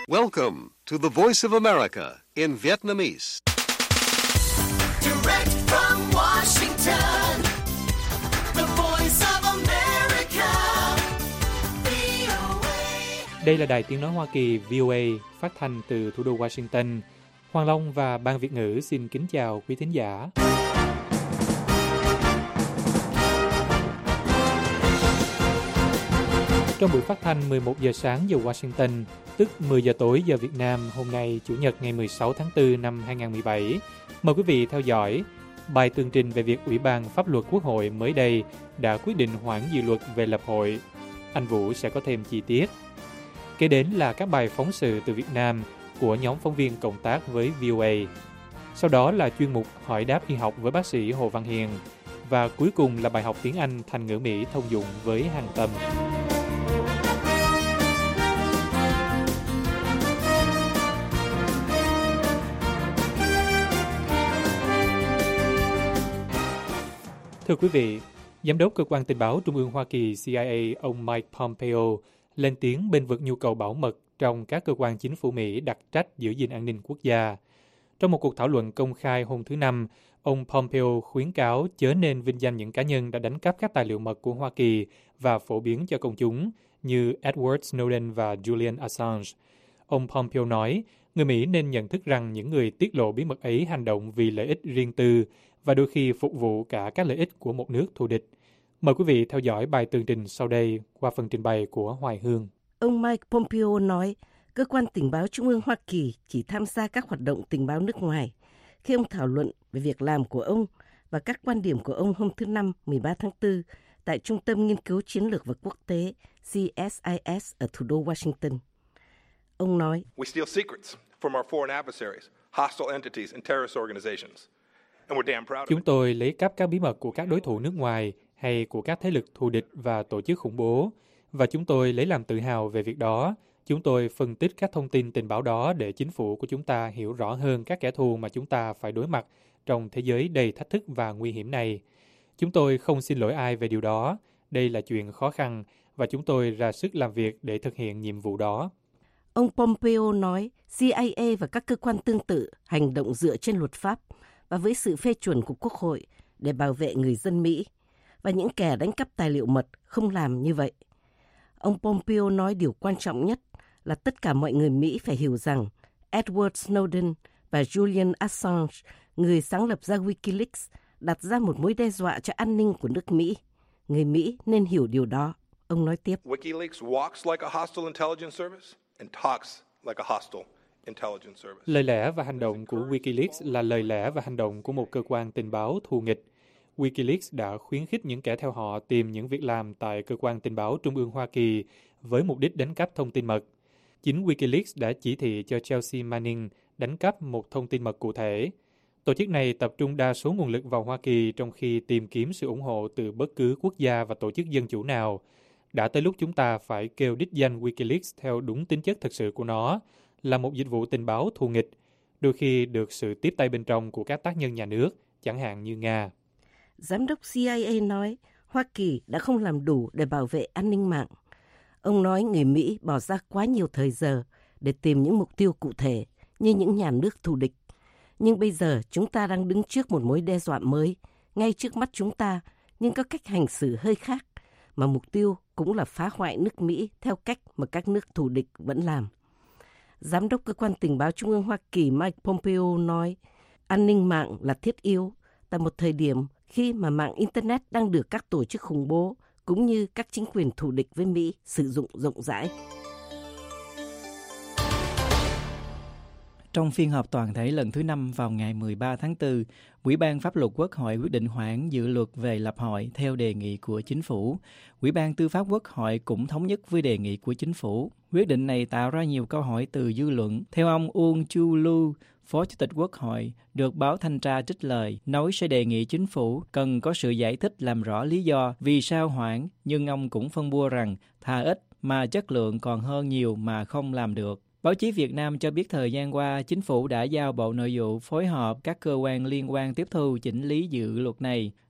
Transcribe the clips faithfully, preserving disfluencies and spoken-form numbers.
Welcome to the Voice of America in Vietnamese. Direct from Washington, the Voice of America, vê o a. Đây là Đài Tiếng Nói Hoa Kỳ vê o a phát thanh từ thủ đô Washington. Hoàng Long và Ban Việt ngữ xin kính chào quý thính giả. Trong buổi phát thanh mười một giờ sáng giờ Washington, tức mười giờ tối giờ Việt Nam, hôm nay Chủ nhật ngày mười sáu tháng tư năm hai nghìn không trăm mười bảy, mời quý vị theo dõi bài tường trình về việc Ủy ban Pháp luật Quốc hội mới đây đã quyết định hoãn dự luật về lập hội. Anh Vũ sẽ có thêm chi tiết. Kế đến là các bài phóng sự từ Việt Nam của nhóm phóng viên cộng tác với vê o a. Sau đó là chuyên mục hỏi đáp y học với bác sĩ Hồ Văn Hiền. Và cuối cùng là bài học tiếng Anh thành ngữ Mỹ thông dụng với Hằng Tâm. Thưa quý vị, Giám đốc Cơ quan Tình báo Trung ương Hoa Kỳ C I A ông Mike Pompeo lên tiếng bênh vực nhu cầu bảo mật trong các cơ quan chính phủ Mỹ đặc trách giữ gìn an ninh quốc gia. Trong một cuộc thảo luận công khai hôm thứ Năm, ông Pompeo khuyến cáo chớ nên vinh danh những cá nhân đã đánh cắp các tài liệu mật của Hoa Kỳ và phổ biến cho công chúng như Edward Snowden và Julian Assange. Ông Pompeo nói, người Mỹ nên nhận thức rằng những người tiết lộ bí mật ấy hành động vì lợi ích riêng tư và đôi khi phục vụ cả các lợi ích của một nước thù địch. Mời quý vị theo dõi bài tường trình sau đây qua phần trình bày của Hoài Hương. Ông Mike Pompeo nói, Cơ quan Tình báo Trung ương Hoa Kỳ chỉ tham gia các hoạt động tình báo nước ngoài khi ông thảo luận về việc làm của ông và các quan điểm của ông hôm thứ Năm mười ba tháng tư tại Trung tâm Nghiên cứu Chiến lược và Quốc tế C S I S ở thủ đô Washington. Ông nói, We steal secrets from our foreign adversaries, hostile entities and terrorist organizations. And we're damn proud of it. Chúng tôi lấy cắp các bí mật của các đối thủ nước ngoài hay của các thế lực thù địch và tổ chức khủng bố, và chúng tôi lấy làm tự hào về việc đó. Chúng tôi phân tích các thông tin tình báo đó để chính phủ của chúng ta hiểu rõ hơn các kẻ thù mà chúng ta phải đối mặt trong thế giới đầy thách thức và nguy hiểm này. Chúng tôi không xin lỗi ai về điều đó. Đây là chuyện khó khăn và chúng tôi ra sức làm việc để thực hiện nhiệm vụ đó. Ông Pompeo nói C I A và các cơ quan tương tự hành động dựa trên luật pháp và với sự phê chuẩn của Quốc hội để bảo vệ người dân Mỹ, và những kẻ đánh cắp tài liệu mật không làm như vậy. Ông Pompeo nói điều quan trọng nhất là tất cả mọi người Mỹ phải hiểu rằng Edward Snowden và Julian Assange, người sáng lập ra Wikileaks, đặt ra một mối đe dọa cho an ninh của nước Mỹ. Người Mỹ nên hiểu điều đó. Ông nói tiếp, WikiLeaks walks like a hostile intelligence service and talks like a hostile intelligence service. Lời lẽ và hành động của Wikileaks là lời lẽ và hành động của một cơ quan tình báo thù nghịch. Wikileaks đã khuyến khích những kẻ theo họ tìm những việc làm tại Cơ quan Tình báo Trung ương Hoa Kỳ với mục đích đánh cắp thông tin mật. Chính Wikileaks đã chỉ thị cho Chelsea Manning đánh cắp một thông tin mật cụ thể. Tổ chức này tập trung đa số nguồn lực vào Hoa Kỳ trong khi tìm kiếm sự ủng hộ từ bất cứ quốc gia và tổ chức dân chủ nào. Đã tới lúc chúng ta phải kêu đích danh Wikileaks theo đúng tính chất thực sự của nó, là một dịch vụ tình báo thù nghịch, đôi khi được sự tiếp tay bên trong của các tác nhân nhà nước, chẳng hạn như Nga. Giám đốc C I A nói Hoa Kỳ đã không làm đủ để bảo vệ an ninh mạng. Ông nói người Mỹ bỏ ra quá nhiều thời giờ để tìm những mục tiêu cụ thể như những nhà nước thù địch. Nhưng bây giờ chúng ta đang đứng trước một mối đe dọa mới, ngay trước mắt chúng ta, nhưng có cách hành xử hơi khác, mà mục tiêu cũng là phá hoại nước Mỹ theo cách mà các nước thù địch vẫn làm. Giám đốc Cơ quan Tình báo Trung ương Hoa Kỳ Mike Pompeo nói an ninh mạng là thiết yếu tại một thời điểm khi mà mạng Internet đang được các tổ chức khủng bố cũng như các chính quyền thù địch với Mỹ sử dụng rộng rãi. Trong phiên họp toàn thể lần thứ năm vào ngày mười ba tháng tư, Ủy ban Pháp luật Quốc hội quyết định hoãn dự luật về lập hội theo đề nghị của chính phủ. Ủy ban Tư pháp Quốc hội cũng thống nhất với đề nghị của chính phủ. Quyết định này tạo ra nhiều câu hỏi từ dư luận. Theo ông Uông Chu Lưu, Phó Chủ tịch Quốc hội, được báo Thanh tra trích lời, nói sẽ đề nghị chính phủ cần có sự giải thích làm rõ lý do vì sao hoãn, nhưng ông cũng phân bua rằng thà ít mà chất lượng còn hơn nhiều mà không làm được. Báo chí Việt Nam cho biết thời gian qua, chính phủ đã giao Bộ Nội vụ phối hợp các cơ quan liên quan tiếp thu chỉnh lý dự luật này.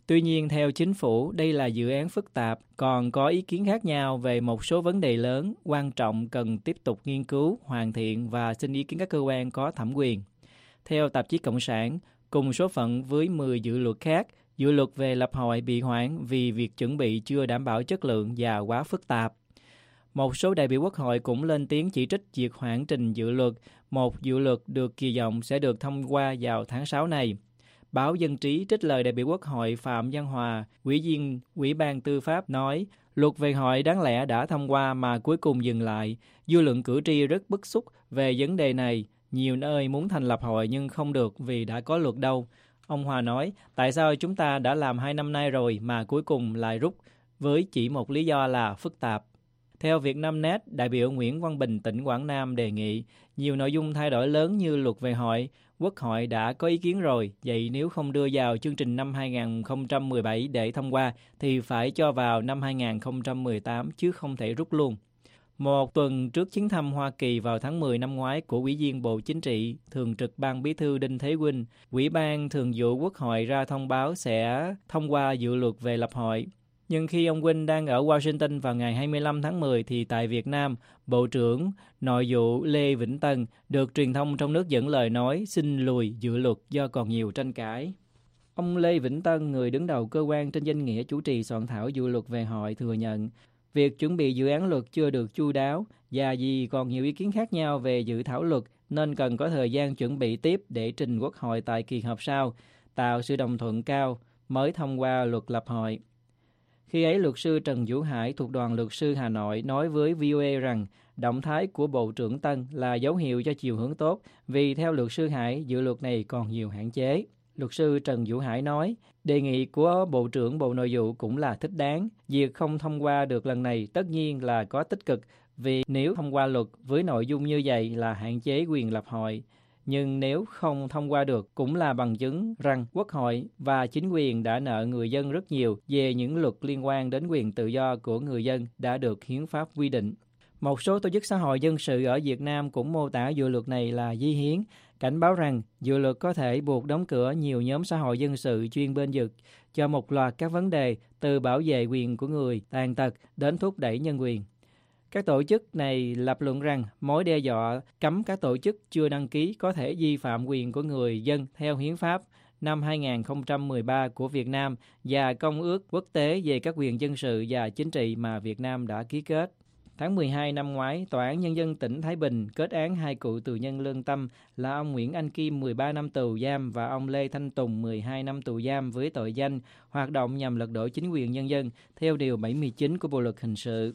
Tuy nhiên, theo chính phủ, đây là dự án phức tạp, còn có ý kiến khác nhau về một số vấn đề lớn, quan trọng cần tiếp tục nghiên cứu, hoàn thiện và xin ý kiến các cơ quan có thẩm quyền. Theo tạp chí Cộng sản, cùng số phận với mười dự luật khác, dự luật về lập hội bị hoãn vì việc chuẩn bị chưa đảm bảo chất lượng và quá phức tạp. Một số đại biểu Quốc hội cũng lên tiếng chỉ trích việc hoãn trình dự luật, một dự luật được kỳ vọng sẽ được thông qua vào tháng sáu này. Báo Dân trí trích lời đại biểu Quốc hội Phạm Văn Hòa, Ủy viên Ủy ban Tư pháp nói, luật về hội đáng lẽ đã thông qua mà cuối cùng dừng lại. Dư luận cử tri rất bức xúc về vấn đề này. Nhiều nơi muốn thành lập hội nhưng không được vì đã có luật đâu. Ông Hòa nói, tại sao chúng ta đã làm hai năm nay rồi mà cuối cùng lại rút, với chỉ một lý do là phức tạp. Theo Vietnamnet, đại biểu Nguyễn Văn Bình tỉnh Quảng Nam đề nghị, nhiều nội dung thay đổi lớn như luật về hội, Quốc hội đã có ý kiến rồi, vậy nếu không đưa vào chương trình năm hai không một bảy để thông qua thì phải cho vào năm hai không một tám chứ không thể rút luôn. Một tuần trước chuyến thăm Hoa Kỳ vào tháng mười năm ngoái của Ủy viên Bộ Chính trị, Thường trực Ban Bí thư Đinh Thế Vinh, Ủy ban Thường vụ Quốc hội ra thông báo sẽ thông qua dự luật về lập hội. Nhưng khi ông Vinh đang ở Washington vào ngày hai mươi lăm tháng mười thì tại Việt Nam, Bộ trưởng Nội vụ Lê Vĩnh Tân được truyền thông trong nước dẫn lời nói xin lùi dự luật do còn nhiều tranh cãi. Ông Lê Vĩnh Tân, người đứng đầu cơ quan trên danh nghĩa chủ trì soạn thảo dự luật về hội, thừa nhận việc chuẩn bị dự án luật chưa được chu đáo và vì còn nhiều ý kiến khác nhau về dự thảo luật nên cần có thời gian chuẩn bị tiếp để trình Quốc hội tại kỳ họp sau, tạo sự đồng thuận cao mới thông qua luật lập hội. Khi ấy, luật sư Trần Vũ Hải thuộc đoàn luật sư Hà Nội nói với vê o a rằng động thái của Bộ trưởng Tân là dấu hiệu cho chiều hướng tốt vì theo luật sư Hải, dự luật này còn nhiều hạn chế. Luật sư Trần Vũ Hải nói, đề nghị của Bộ trưởng Bộ Nội vụ cũng là thích đáng. Việc không thông qua được lần này tất nhiên là có tích cực vì nếu thông qua luật với nội dung như vậy là hạn chế quyền lập hội. Nhưng nếu không thông qua được cũng là bằng chứng rằng Quốc hội và chính quyền đã nợ người dân rất nhiều về những luật liên quan đến quyền tự do của người dân đã được hiến pháp quy định. Một số tổ chức xã hội dân sự ở Việt Nam cũng mô tả dự luật này là vi hiến, cảnh báo rằng dự luật có thể buộc đóng cửa nhiều nhóm xã hội dân sự chuyên bên vực cho một loạt các vấn đề từ bảo vệ quyền của người tàn tật đến thúc đẩy nhân quyền. Các tổ chức này lập luận rằng mối đe dọa cấm các tổ chức chưa đăng ký có thể vi phạm quyền của người dân theo hiến pháp năm hai không một ba của Việt Nam và Công ước Quốc tế về các quyền dân sự và chính trị mà Việt Nam đã ký kết. Tháng mười hai năm ngoái, Tòa án Nhân dân tỉnh Thái Bình kết án hai cựu tù nhân lương tâm là ông Nguyễn Anh Kim mười ba năm tù giam và ông Lê Thanh Tùng mười hai năm tù giam với tội danh hoạt động nhằm lật đổ chính quyền nhân dân theo Điều bảy mươi chín của Bộ Luật Hình sự.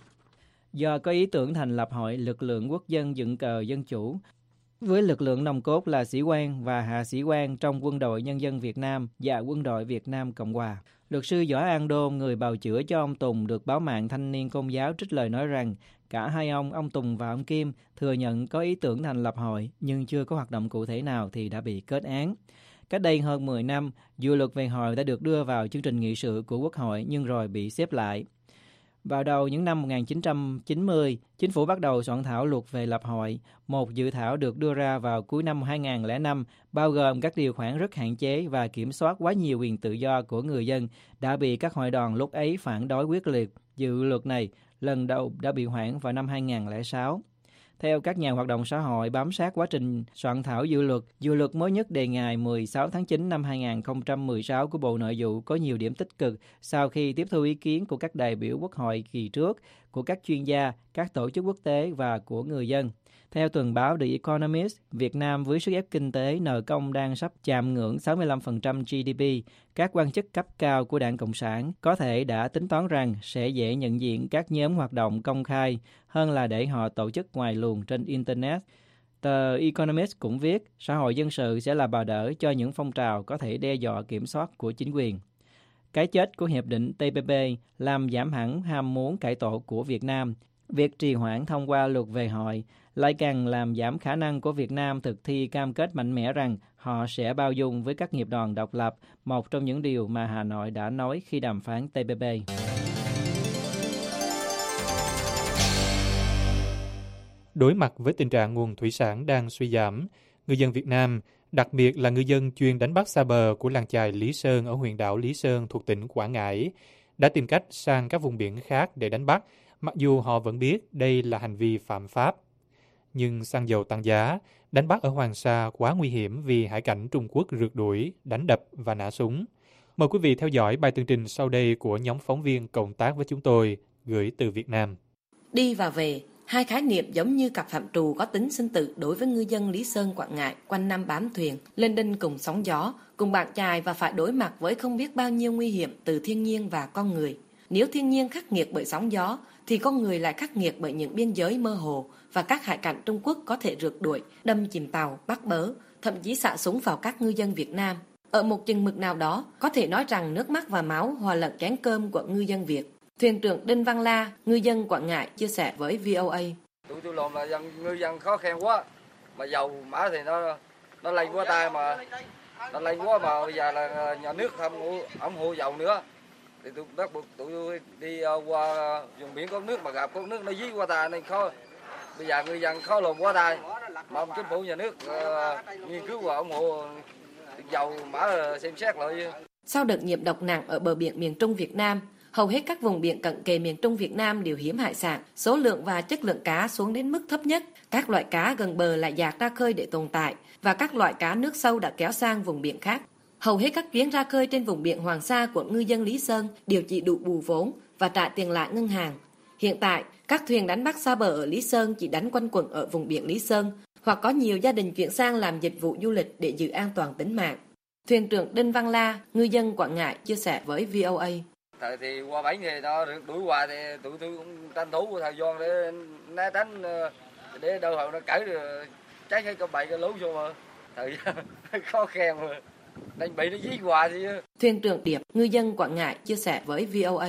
Do có ý tưởng thành lập hội lực lượng quốc dân dựng cờ dân chủ, với lực lượng nòng cốt là sĩ quan và hạ sĩ quan trong Quân đội Nhân dân Việt Nam và Quân đội Việt Nam Cộng Hòa. Luật sư Võ An Đôn, người bào chữa cho ông Tùng, được báo mạng Thanh niên Công giáo trích lời nói rằng cả hai ông, ông Tùng và ông Kim, thừa nhận có ý tưởng thành lập hội nhưng chưa có hoạt động cụ thể nào thì đã bị kết án. Cách đây hơn mười năm, dự luật về hội đã được đưa vào chương trình nghị sự của Quốc hội nhưng rồi bị xếp lại. Vào đầu những năm một nghìn chín trăm chín mươi, chính phủ bắt đầu soạn thảo luật về lập hội. Một dự thảo được đưa ra vào cuối năm hai nghìn không trăm lẻ năm, bao gồm các điều khoản rất hạn chế và kiểm soát quá nhiều quyền tự do của người dân, đã bị các hội đoàn lúc ấy phản đối quyết liệt. Dự luật này lần đầu đã bị hoãn vào năm hai nghìn không trăm lẻ sáu. Theo các nhà hoạt động xã hội bám sát quá trình soạn thảo dự luật, dự luật mới nhất đề ngày mười sáu tháng chín năm hai nghìn không trăm mười sáu của Bộ Nội vụ có nhiều điểm tích cực sau khi tiếp thu ý kiến của các đại biểu Quốc hội kỳ trước, của các chuyên gia, các tổ chức quốc tế và của người dân. Theo tuần báo The Economist, Việt Nam với sức ép kinh tế nợ công đang sắp chạm ngưỡng sáu mươi lăm phần trăm giê đê pê, các quan chức cấp cao của Đảng Cộng sản có thể đã tính toán rằng sẽ dễ nhận diện các nhóm hoạt động công khai hơn là để họ tổ chức ngoài luồng trên Internet. Tờ Economist cũng viết, xã hội dân sự sẽ là bào đỡ cho những phong trào có thể đe dọa kiểm soát của chính quyền. Cái chết của Hiệp định tê pê pê làm giảm hẳn ham muốn cải tổ của Việt Nam. Việc trì hoãn thông qua luật về hội lại càng làm giảm khả năng của Việt Nam thực thi cam kết mạnh mẽ rằng họ sẽ bao dung với các nghiệp đoàn độc lập, một trong những điều mà Hà Nội đã nói khi đàm phán tê pê pê. Đối mặt với tình trạng nguồn thủy sản đang suy giảm, người dân Việt Nam đặc biệt là ngư dân chuyên đánh bắt xa bờ của làng chài Lý Sơn ở huyện đảo Lý Sơn thuộc tỉnh Quảng Ngãi, đã tìm cách sang các vùng biển khác để đánh bắt, mặc dù họ vẫn biết đây là hành vi phạm pháp. Nhưng xăng dầu tăng giá, đánh bắt ở Hoàng Sa quá nguy hiểm vì hải cảnh Trung Quốc rượt đuổi, đánh đập và nã súng. Mời quý vị theo dõi bài tường trình sau đây của nhóm phóng viên cộng tác với chúng tôi, gửi từ Việt Nam. Đi và về, hai khái niệm giống như cặp phạm trù có tính sinh tử đối với ngư dân Lý Sơn Quảng Ngãi quanh năm bám thuyền, lên đinh cùng sóng gió, cùng bạn chài và phải đối mặt với không biết bao nhiêu nguy hiểm từ thiên nhiên và con người. Nếu thiên nhiên khắc nghiệt bởi sóng gió, thì con người lại khắc nghiệt bởi những biên giới mơ hồ và các hải cảnh Trung Quốc có thể rượt đuổi, đâm chìm tàu, bắt bớ, thậm chí xạ súng vào các ngư dân Việt Nam. Ở một chừng mực nào đó, có thể nói rằng nước mắt và máu hòa lẫn chén cơm của ngư dân Việt. Thuyền trưởng Đinh Văn La, ngư dân Quảng Ngãi chia sẻ với vê o a. Tụi tôi làm là dân, ngư dân khó khăn quá, mà dầu mã thì nó nó lên quá tay mà nó lên quá mà bây giờ là nhà nước không ủng hộ dầu nữa, thì tôi bắt buộc tụi tôi đi qua vùng biển có nước mà gặp có nước nó dí qua tay nên khó. Bây giờ ngư dân khó làm quá tay, mà ông chính phủ nhà nước uh, nghiên cứu và ủng hộ dầu mã xem xét lại. Sau đợt nhiễm độc nặng ở bờ biển miền Trung Việt Nam, hầu hết các vùng biển cận kề miền Trung Việt Nam đều hiếm hải sản, số lượng và chất lượng cá xuống đến mức thấp nhất. Các loại cá gần bờ lại dạt ra khơi để tồn tại, và các loại cá nước sâu đã kéo sang vùng biển khác. Hầu hết các chuyến ra khơi trên vùng biển Hoàng Sa của ngư dân Lý Sơn đều chỉ đủ bù vốn và trả tiền lãi ngân hàng. Hiện tại, các thuyền đánh bắt xa bờ ở Lý Sơn chỉ đánh quanh quẩn ở vùng biển Lý Sơn, hoặc có nhiều gia đình chuyển sang làm dịch vụ du lịch để giữ an toàn tính mạng. Thuyền trưởng Đinh Văn La, ngư dân Quảng Ngãi chia sẻ với vê o a. Thời thì qua bánh thì nó đuổi hoài thì tụi tôi cũng tranh thủ thời gian để né tránh, để đâu hồi nó cởi được cháy cái cái bậy cái lú vô mà thời gian khó khăn mà đánh bị nó dí hoài thì. Thuyền trưởng Điệp, ngư dân Quảng Ngãi chia sẻ với vê o a.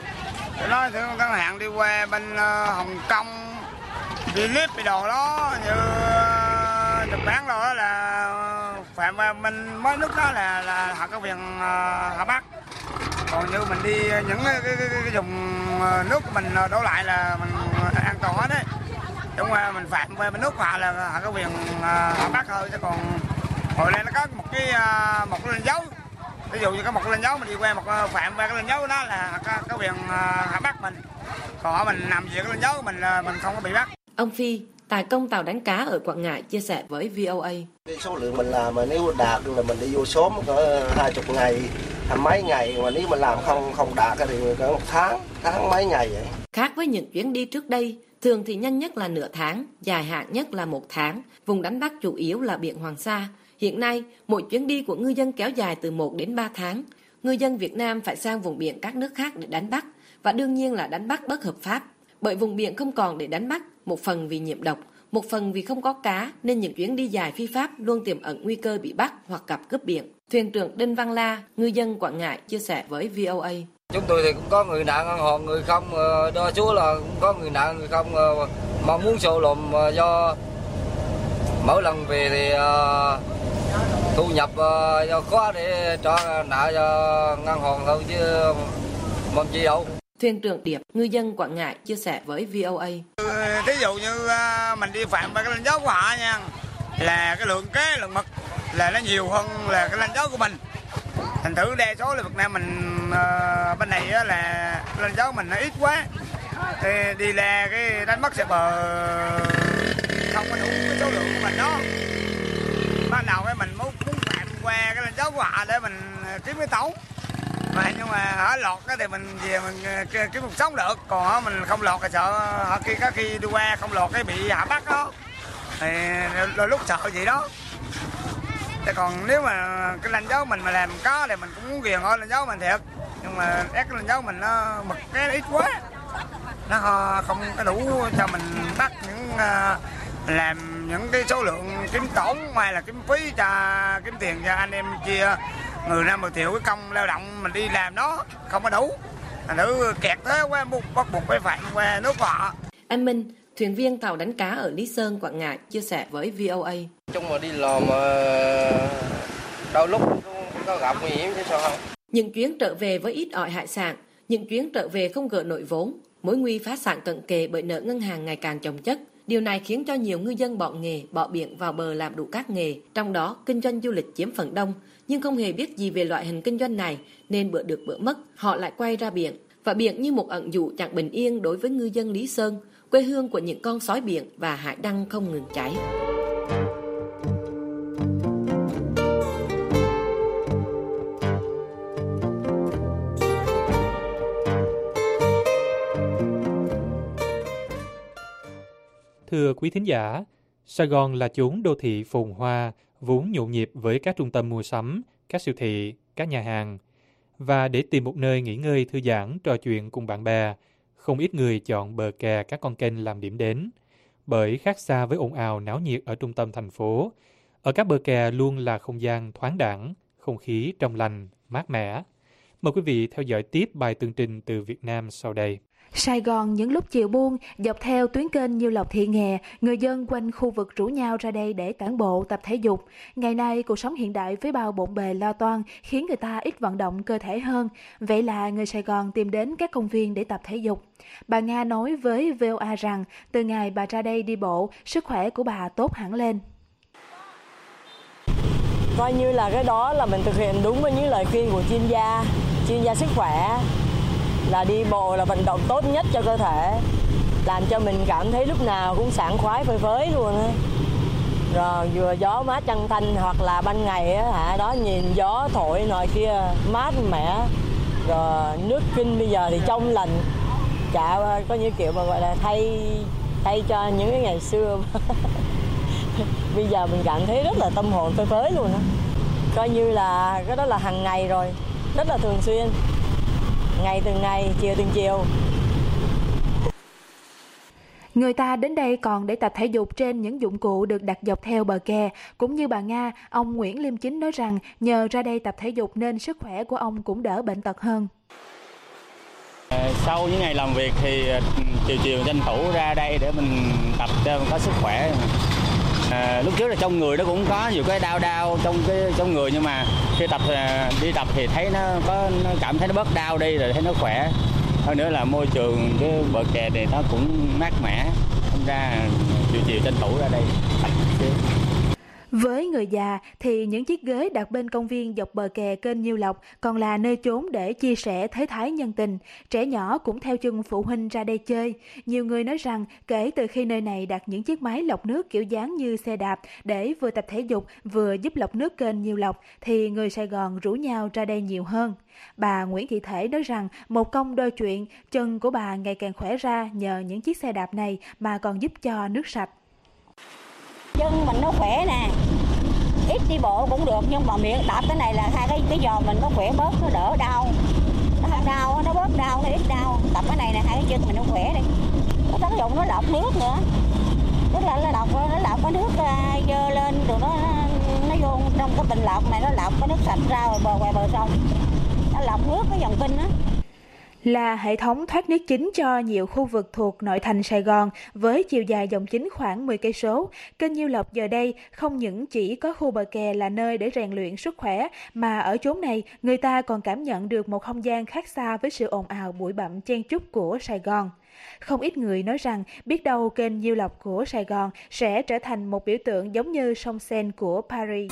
Tôi nói thử các hạn đi qua bên uh, Hồng Kông, Philippines bị đồ đó như uh, Nhật Bản rồi đó là uh, phạm mình mới nước đó là là họ có quyền uh, họ bắt. Còn như mình đi những cái, cái, cái, cái vùng nước của mình đổ lại là mình an toàn hết đấy. Đúng rồi, mình phạm về bên nước họ là họ có quyền uh, họ bắt thôi, chứ còn hồi nay nó có một cái uh, một cái lên dấu. Ví dụ như có một cái lên dấu mình đi qua một phạm về cái lên dấu đó là có, có quyền uh, họ bắt mình. Còn ở mình nằm về cái lên dấu mình uh, mình không có bị bắt. Ông Phi, tài công tàu đánh cá ở Quảng Ngãi chia sẻ với vê o a. Cái số lượng mình làm mà nếu đạt là mình đi vô sớm có hai chục ngày, hay mấy ngày, mà nếu mà làm không không đạt thì có một tháng, tháng mấy ngày vậy. Khác với những chuyến đi trước đây, thường thì nhanh nhất là nửa tháng, dài hạn nhất là một tháng. Vùng đánh bắt chủ yếu là biển Hoàng Sa. Hiện nay, mỗi chuyến đi của ngư dân kéo dài từ một đến ba tháng. Ngư dân Việt Nam phải sang vùng biển các nước khác để đánh bắt, và đương nhiên là đánh bắt bất hợp pháp. Bởi vùng biển không còn để đánh bắt, một phần vì nhiễm độc, một phần vì không có cá, nên những chuyến đi dài phi pháp luôn tiềm ẩn nguy cơ bị bắt hoặc gặp cướp biển. Thuyền trưởng Đinh Văn La, ngư dân Quảng Ngãi chia sẻ với vê o a. Chúng tôi thì cũng có người nạn ngân hàng, người không, đo chú là cũng có người nạn, người không mà muốn sổ lộn do mỗi lần về thì uh, thu nhập uh, do khó để cho nợ cho ngân hàng thôi chứ mong chi đâu. Thuyền trưởng Điệp, ngư dân Quảng Ngãi chia sẻ với vê o a. Ví dụ như uh, mình đi phạm vào cái lên dấu của họ nha, là cái lượng cá, lượng mực là nó nhiều hơn là cái lên dấu của mình. Thành thử đa số là Việt Nam mình uh, bên này á, là lên dấu mình nó ít quá, thì đi là cái đánh bắt xa bờ không có đủ cái số lượng của mình đó. Ban đầu cái mình muốn muốn phạm qua cái lên dấu của họ để mình kiếm cái tấu, mà nhưng mà họ lọt cái thì mình về mình kiếm cuộc sống được, còn mình không lọt thì sợ họ khi có khi đi qua không lọt cái bị họ bắt đó, thì đôi lúc sợ gì đó. Thế còn nếu mà cái lên dấu mình mà làm có thì mình cũng muốn ghiền hơn lên dấu mình thiệt, nhưng mà ép cái lên dấu mình nó mực cái ít quá, nó không có đủ cho mình bắt những uh, làm những cái số lượng kiếm tổn hay là kiếm phí cho kiếm tiền cho anh em chia người ra một triệu cái công lao động mình đi làm nó không có đủ, thành thử kẹt thế quá bắt buộc phải phạm qua nước họ. Anh Minh, thuyền viên tàu đánh cá ở Lý Sơn, Quảng Ngãi chia sẻ với vê o a. Chung mà đi làm đôi lúc cũng có gặp nguy hiểm chứ sao không. Những chuyến trở về với ít ỏi hải sản, những chuyến trở về không gỡ nổi vốn, mối nguy phá sản cận kề bởi nợ ngân hàng ngày càng chồng chất, Điều này khiến cho nhiều ngư dân bỏ nghề, bỏ biển vào bờ làm đủ các nghề, trong đó kinh doanh du lịch chiếm phần đông, nhưng không hề biết gì về loại hình kinh doanh này nên bữa được bữa mất, họ lại quay ra biển. Và biển như một ẩn dụ chẳng bình yên đối với ngư dân Lý Sơn, quê hương của những con sói biển và hải đăng không ngừng cháy. Thưa quý thính giả, Sài Gòn là chốn đô thị phồn hoa, vốn nhộn nhịp với các trung tâm mua sắm, các siêu thị, các nhà hàng. Và để tìm một nơi nghỉ ngơi thư giãn, trò chuyện cùng bạn bè, không ít người chọn bờ kè các con kênh làm điểm đến. Bởi khác xa với ồn ào náo nhiệt ở trung tâm thành phố, ở các bờ kè luôn là không gian thoáng đãng, không khí trong lành, mát mẻ. Mời quý vị theo dõi tiếp bài tường trình từ Việt Nam sau đây. Sài Gòn những lúc chiều buông, dọc theo tuyến kênh Nhiêu Lộc Thị Nghè, người dân quanh khu vực rủ nhau ra đây để tản bộ, tập thể dục. Ngày nay, cuộc sống hiện đại với bao bộn bề lo toan khiến người ta ít vận động cơ thể hơn. Vậy là người Sài Gòn tìm đến các công viên để tập thể dục. Bà Nga nói với vê o a rằng, từ ngày bà ra đây đi bộ, sức khỏe của bà tốt hẳn lên. Coi như là cái đó là mình thực hiện đúng với những lời khuyên của chuyên gia, chuyên gia sức khỏe. Là đi bộ là vận động tốt nhất cho cơ thể, làm cho mình cảm thấy lúc nào cũng sảng khoái phơi phới luôn á. Rồi vừa gió mát chân thanh hoặc là ban ngày á hả, đó nhìn gió thổi nồi kia mát mẻ. Rồi nước Kinh bây giờ thì trong lành, chả có những kiểu mà gọi là thay thay cho những cái ngày xưa. Bây giờ mình cảm thấy rất là tâm hồn phơi phới luôn á. Coi như là cái đó là hàng ngày rồi, rất là thường xuyên. Ngày từng ngày, chiều từng chiều. Người ta đến đây còn để tập thể dục trên những dụng cụ được đặt dọc theo bờ kè. Cũng như bà Nga, ông Nguyễn Liêm Chính nói rằng nhờ ra đây tập thể dục nên sức khỏe của ông cũng đỡ bệnh tật hơn. Sau những ngày làm việc thì chiều chiều tranh thủ ra đây để mình tập cho có sức khỏe. À, lúc trước là trong người nó cũng có nhiều cái đau đau trong cái trong người, nhưng mà khi tập đi tập thì thấy nó có nó cảm thấy nó bớt đau đi rồi, thấy nó khỏe hơn nữa. Là môi trường cái bờ kè này nó cũng mát mẻ, không ra chiều chiều tranh thủ ra đây tập xíu. Với người già thì những chiếc ghế đặt bên công viên dọc bờ kè kênh Nhiêu Lộc còn là nơi chốn để chia sẻ thế thái nhân tình. Trẻ nhỏ cũng theo chân phụ huynh ra đây chơi. Nhiều người nói rằng kể từ khi nơi này đặt những chiếc máy lọc nước kiểu dáng như xe đạp để vừa tập thể dục vừa giúp lọc nước kênh Nhiêu Lộc thì người Sài Gòn rủ nhau ra đây nhiều hơn. Bà Nguyễn Thị Thể nói rằng một công đôi chuyện, chân của bà ngày càng khỏe ra nhờ những chiếc xe đạp này mà còn giúp cho nước sạch. Chân mình nó khỏe nè, ít đi bộ cũng được, nhưng mà miệng đạp cái này là hai cái cái giò mình nó khỏe bớt, nó đỡ đau, nó không đau, nó bớt đau, nó ít đau. Tập cái này là hai cái chân mình nó khỏe đi, có tác dụng nó lọc nước nữa, tức là nó lọc nó lọc cái nước dơ lên rồi nó nó vô trong cái bình lọc này, nó lọc cái nước sạch ra rồi bờ ngoài bờ sông, nó lọc nước cái dòng Kinh á. Là hệ thống thoát nước chính cho nhiều khu vực thuộc nội thành Sài Gòn với chiều dài dòng chính khoảng mười cây số. Kênh Nhiêu Lộc giờ đây không những chỉ có khu bờ kè là nơi để rèn luyện sức khỏe, mà ở chốn này người ta còn cảm nhận được một không gian khác xa với sự ồn ào bụi bặm chen chúc của Sài Gòn. Không ít người nói rằng biết đâu kênh Nhiêu Lộc của Sài Gòn sẽ trở thành một biểu tượng giống như sông Seine của Paris.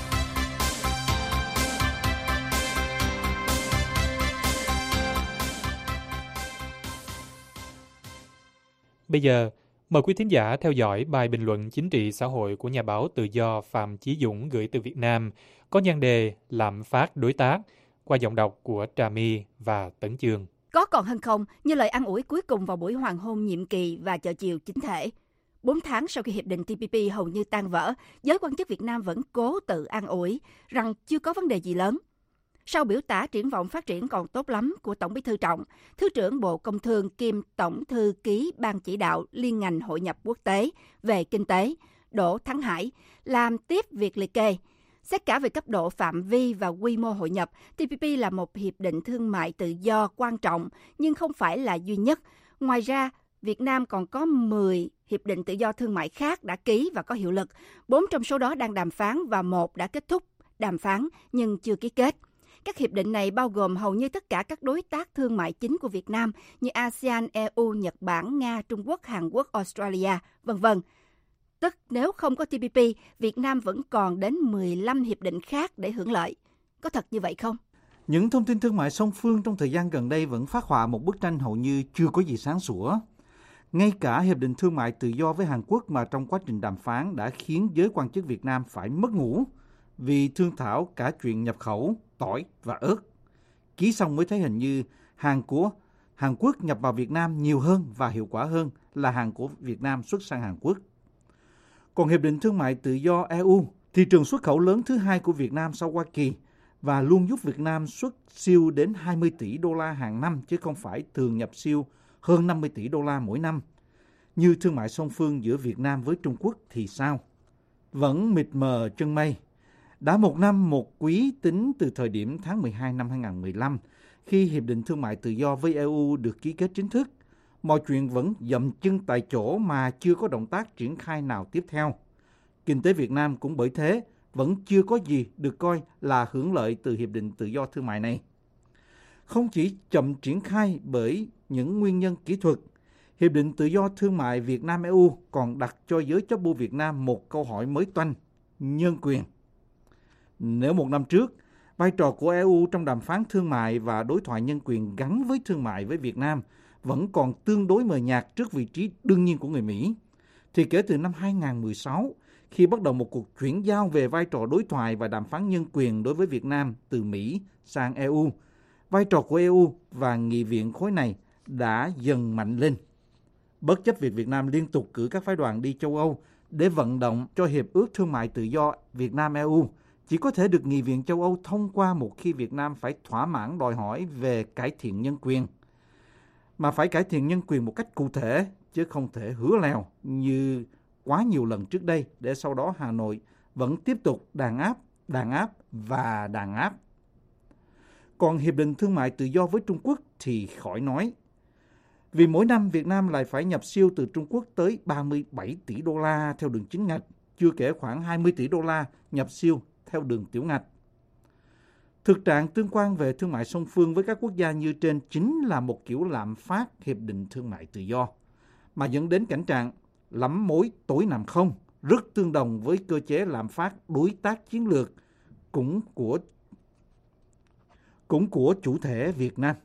Bây giờ, mời quý thính giả theo dõi bài bình luận chính trị xã hội của nhà báo tự do Phạm Chí Dũng gửi từ Việt Nam, có nhan đề Lạm phát đối tác, qua giọng đọc của Trà My và Tấn Chương. Có còn hơn không như lời an ủi cuối cùng vào buổi hoàng hôn nhiệm kỳ và chợ chiều chính thể. Bốn tháng sau khi hiệp định T P P hầu như tan vỡ, giới quan chức Việt Nam vẫn cố tự an ủi rằng chưa có vấn đề gì lớn. Sau biểu tả triển vọng phát triển còn tốt lắm của Tổng Bí thư Trọng, Thứ trưởng Bộ Công Thương kiêm Tổng thư ký Ban chỉ đạo liên ngành hội nhập quốc tế về kinh tế, Đỗ Thắng Hải, làm tiếp việc liệt kê. Xét cả về cấp độ phạm vi và quy mô hội nhập, T P P là một hiệp định thương mại tự do quan trọng, nhưng không phải là duy nhất. Ngoài ra, Việt Nam còn có mười hiệp định tự do thương mại khác đã ký và có hiệu lực. Bốn trong số đó đang đàm phán và một đã kết thúc đàm phán nhưng chưa ký kết. Các hiệp định này bao gồm hầu như tất cả các đối tác thương mại chính của Việt Nam như a sê an, e u, Nhật Bản, Nga, Trung Quốc, Hàn Quốc, Australia, vân vân. Tức nếu không có tê pê pê, Việt Nam vẫn còn đến mười lăm hiệp định khác để hưởng lợi. Có thật như vậy không? Những thông tin thương mại song phương trong thời gian gần đây vẫn phát họa một bức tranh hầu như chưa có gì sáng sủa. Ngay cả hiệp định thương mại tự do với Hàn Quốc mà trong quá trình đàm phán đã khiến giới quan chức Việt Nam phải mất ngủ vì thương thảo cả chuyện nhập khẩu tỏi và ớt. Ký xong mới thấy hình như hàng của Hàn Quốc nhập vào Việt Nam nhiều hơn và hiệu quả hơn là hàng của Việt Nam xuất sang Hàn Quốc. Còn hiệp định thương mại tự do e u, thị trường xuất khẩu lớn thứ hai của Việt Nam sau Hoa Kỳ và luôn giúp Việt Nam xuất siêu đến hai mươi tỷ đô la hàng năm chứ không phải thường nhập siêu hơn năm mươi tỷ đô la mỗi năm. Như thương mại song phương giữa Việt Nam với Trung Quốc thì sao? Vẫn mịt mờ chân mây. Đã một năm một quý tính từ thời điểm tháng mười hai năm hai nghìn không trăm mười lăm, khi Hiệp định Thương mại Tự do với e u được ký kết chính thức, mọi chuyện vẫn dậm chân tại chỗ mà chưa có động tác triển khai nào tiếp theo. Kinh tế Việt Nam cũng bởi thế vẫn chưa có gì được coi là hưởng lợi từ Hiệp định Tự do Thương mại này. Không chỉ chậm triển khai bởi những nguyên nhân kỹ thuật, Hiệp định Tự do Thương mại Việt Nam-e u còn đặt cho giới chóp bu Việt Nam một câu hỏi mới toanh: nhân quyền. Nếu một năm trước, vai trò của e u trong đàm phán thương mại và đối thoại nhân quyền gắn với thương mại với Việt Nam vẫn còn tương đối mờ nhạt trước vị trí đương nhiên của người Mỹ, thì kể từ năm hai nghìn không trăm mười sáu, khi bắt đầu một cuộc chuyển giao về vai trò đối thoại và đàm phán nhân quyền đối với Việt Nam từ Mỹ sang e u, vai trò của e u và nghị viện khối này đã dần mạnh lên. Bất chấp việc Việt Nam liên tục cử các phái đoàn đi châu Âu để vận động cho Hiệp ước Thương mại Tự do Việt Nam-e u chỉ có thể được Nghị viện châu Âu thông qua một khi Việt Nam phải thỏa mãn đòi hỏi về cải thiện nhân quyền. Mà phải cải thiện nhân quyền một cách cụ thể, chứ không thể hứa lèo như quá nhiều lần trước đây, để sau đó Hà Nội vẫn tiếp tục đàn áp, đàn áp và đàn áp. Còn Hiệp định Thương mại Tự do với Trung Quốc thì khỏi nói. Vì mỗi năm Việt Nam lại phải nhập siêu từ Trung Quốc tới ba mươi bảy tỷ đô la theo đường chính ngạch, chưa kể khoảng hai mươi tỷ đô la nhập siêu theo đường tiểu ngạch. Thực trạng tương quan về thương mại song phương với các quốc gia như trên chính là một kiểu lạm phát Hiệp định Thương mại Tự do, mà dẫn đến cảnh trạng lắm mối tối nằm không, rất tương đồng với cơ chế lạm phát đối tác chiến lược cũng của, cũng của chủ thể Việt Nam.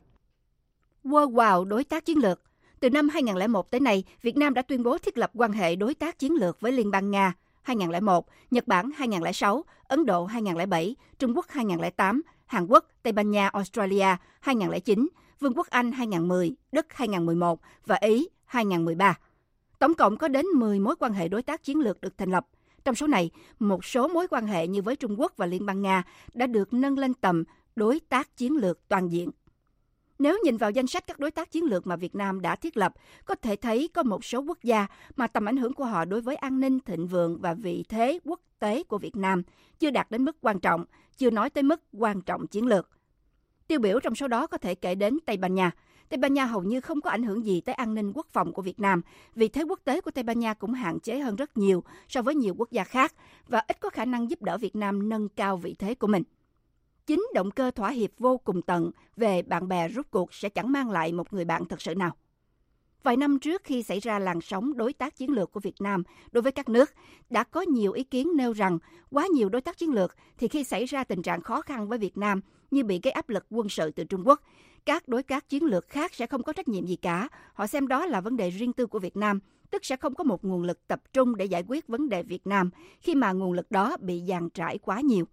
Wow, wow, đối tác chiến lược. Từ năm hai nghìn không trăm lẻ một tới nay, Việt Nam đã tuyên bố thiết lập quan hệ đối tác chiến lược với Liên bang Nga hai nghìn không trăm lẻ một, Nhật Bản hai nghìn không trăm lẻ sáu, Ấn Độ hai nghìn không trăm lẻ bảy, Trung Quốc hai nghìn không trăm lẻ tám, Hàn Quốc, Tây Ban Nha, Australia hai nghìn không trăm lẻ chín, Vương quốc Anh hai nghìn không trăm mười, Đức hai nghìn không trăm mười một và Ý hai nghìn không trăm mười ba. Tổng cộng có đến mười mối quan hệ đối tác chiến lược được thành lập. Trong số này, một số mối quan hệ như với Trung Quốc và Liên bang Nga đã được nâng lên tầm đối tác chiến lược toàn diện. Nếu nhìn vào danh sách các đối tác chiến lược mà Việt Nam đã thiết lập, có thể thấy có một số quốc gia mà tầm ảnh hưởng của họ đối với an ninh, thịnh vượng và vị thế quốc tế của Việt Nam chưa đạt đến mức quan trọng, chưa nói tới mức quan trọng chiến lược. Tiêu biểu trong số đó có thể kể đến Tây Ban Nha. Tây Ban Nha hầu như không có ảnh hưởng gì tới an ninh quốc phòng của Việt Nam. Vị thế quốc tế của Tây Ban Nha cũng hạn chế hơn rất nhiều so với nhiều quốc gia khác và ít có khả năng giúp đỡ Việt Nam nâng cao vị thế của mình. Chính động cơ thỏa hiệp vô cùng tận về bạn bè rút cuộc sẽ chẳng mang lại một người bạn thật sự nào. Vài năm trước khi xảy ra làn sóng đối tác chiến lược của Việt Nam đối với các nước, đã có nhiều ý kiến nêu rằng quá nhiều đối tác chiến lược thì khi xảy ra tình trạng khó khăn với Việt Nam như bị gây áp lực quân sự từ Trung Quốc, các đối tác chiến lược khác sẽ không có trách nhiệm gì cả. Họ xem đó là vấn đề riêng tư của Việt Nam, tức sẽ không có một nguồn lực tập trung để giải quyết vấn đề Việt Nam khi mà nguồn lực đó bị dàn trải quá nhiều.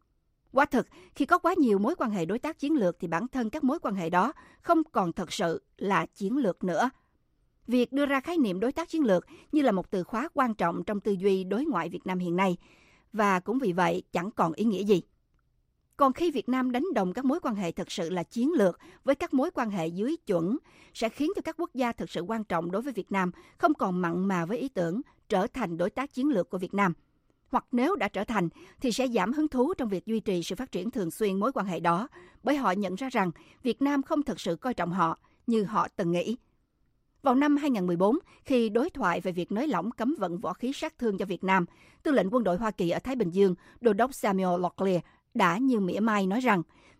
Quả thực, khi có quá nhiều mối quan hệ đối tác chiến lược thì bản thân các mối quan hệ đó không còn thật sự là chiến lược nữa. Việc đưa ra khái niệm đối tác chiến lược như là một từ khóa quan trọng trong tư duy đối ngoại Việt Nam hiện nay, và cũng vì vậy chẳng còn ý nghĩa gì. Còn khi Việt Nam đánh đồng các mối quan hệ thực sự là chiến lược với các mối quan hệ dưới chuẩn, sẽ khiến cho các quốc gia thực sự quan trọng đối với Việt Nam không còn mặn mà với ý tưởng trở thành đối tác chiến lược của Việt Nam. Hoặc nếu đã trở thành thì sẽ giảm hứng thú trong việc duy trì sự phát triển thường xuyên mối quan hệ đó, bởi họ nhận ra rằng Việt Nam không thực sự coi trọng họ như họ từng nghĩ. Vào năm hai nghìn không trăm mười bốn, khi đối thoại về việc nới lỏng cấm vận võ khí sát thương cho Việt Nam, Tư lệnh quân đội Hoa Kỳ ở Thái Bình Dương, Đô đốc Samuel Locklear đã như mỉa mai nói rằng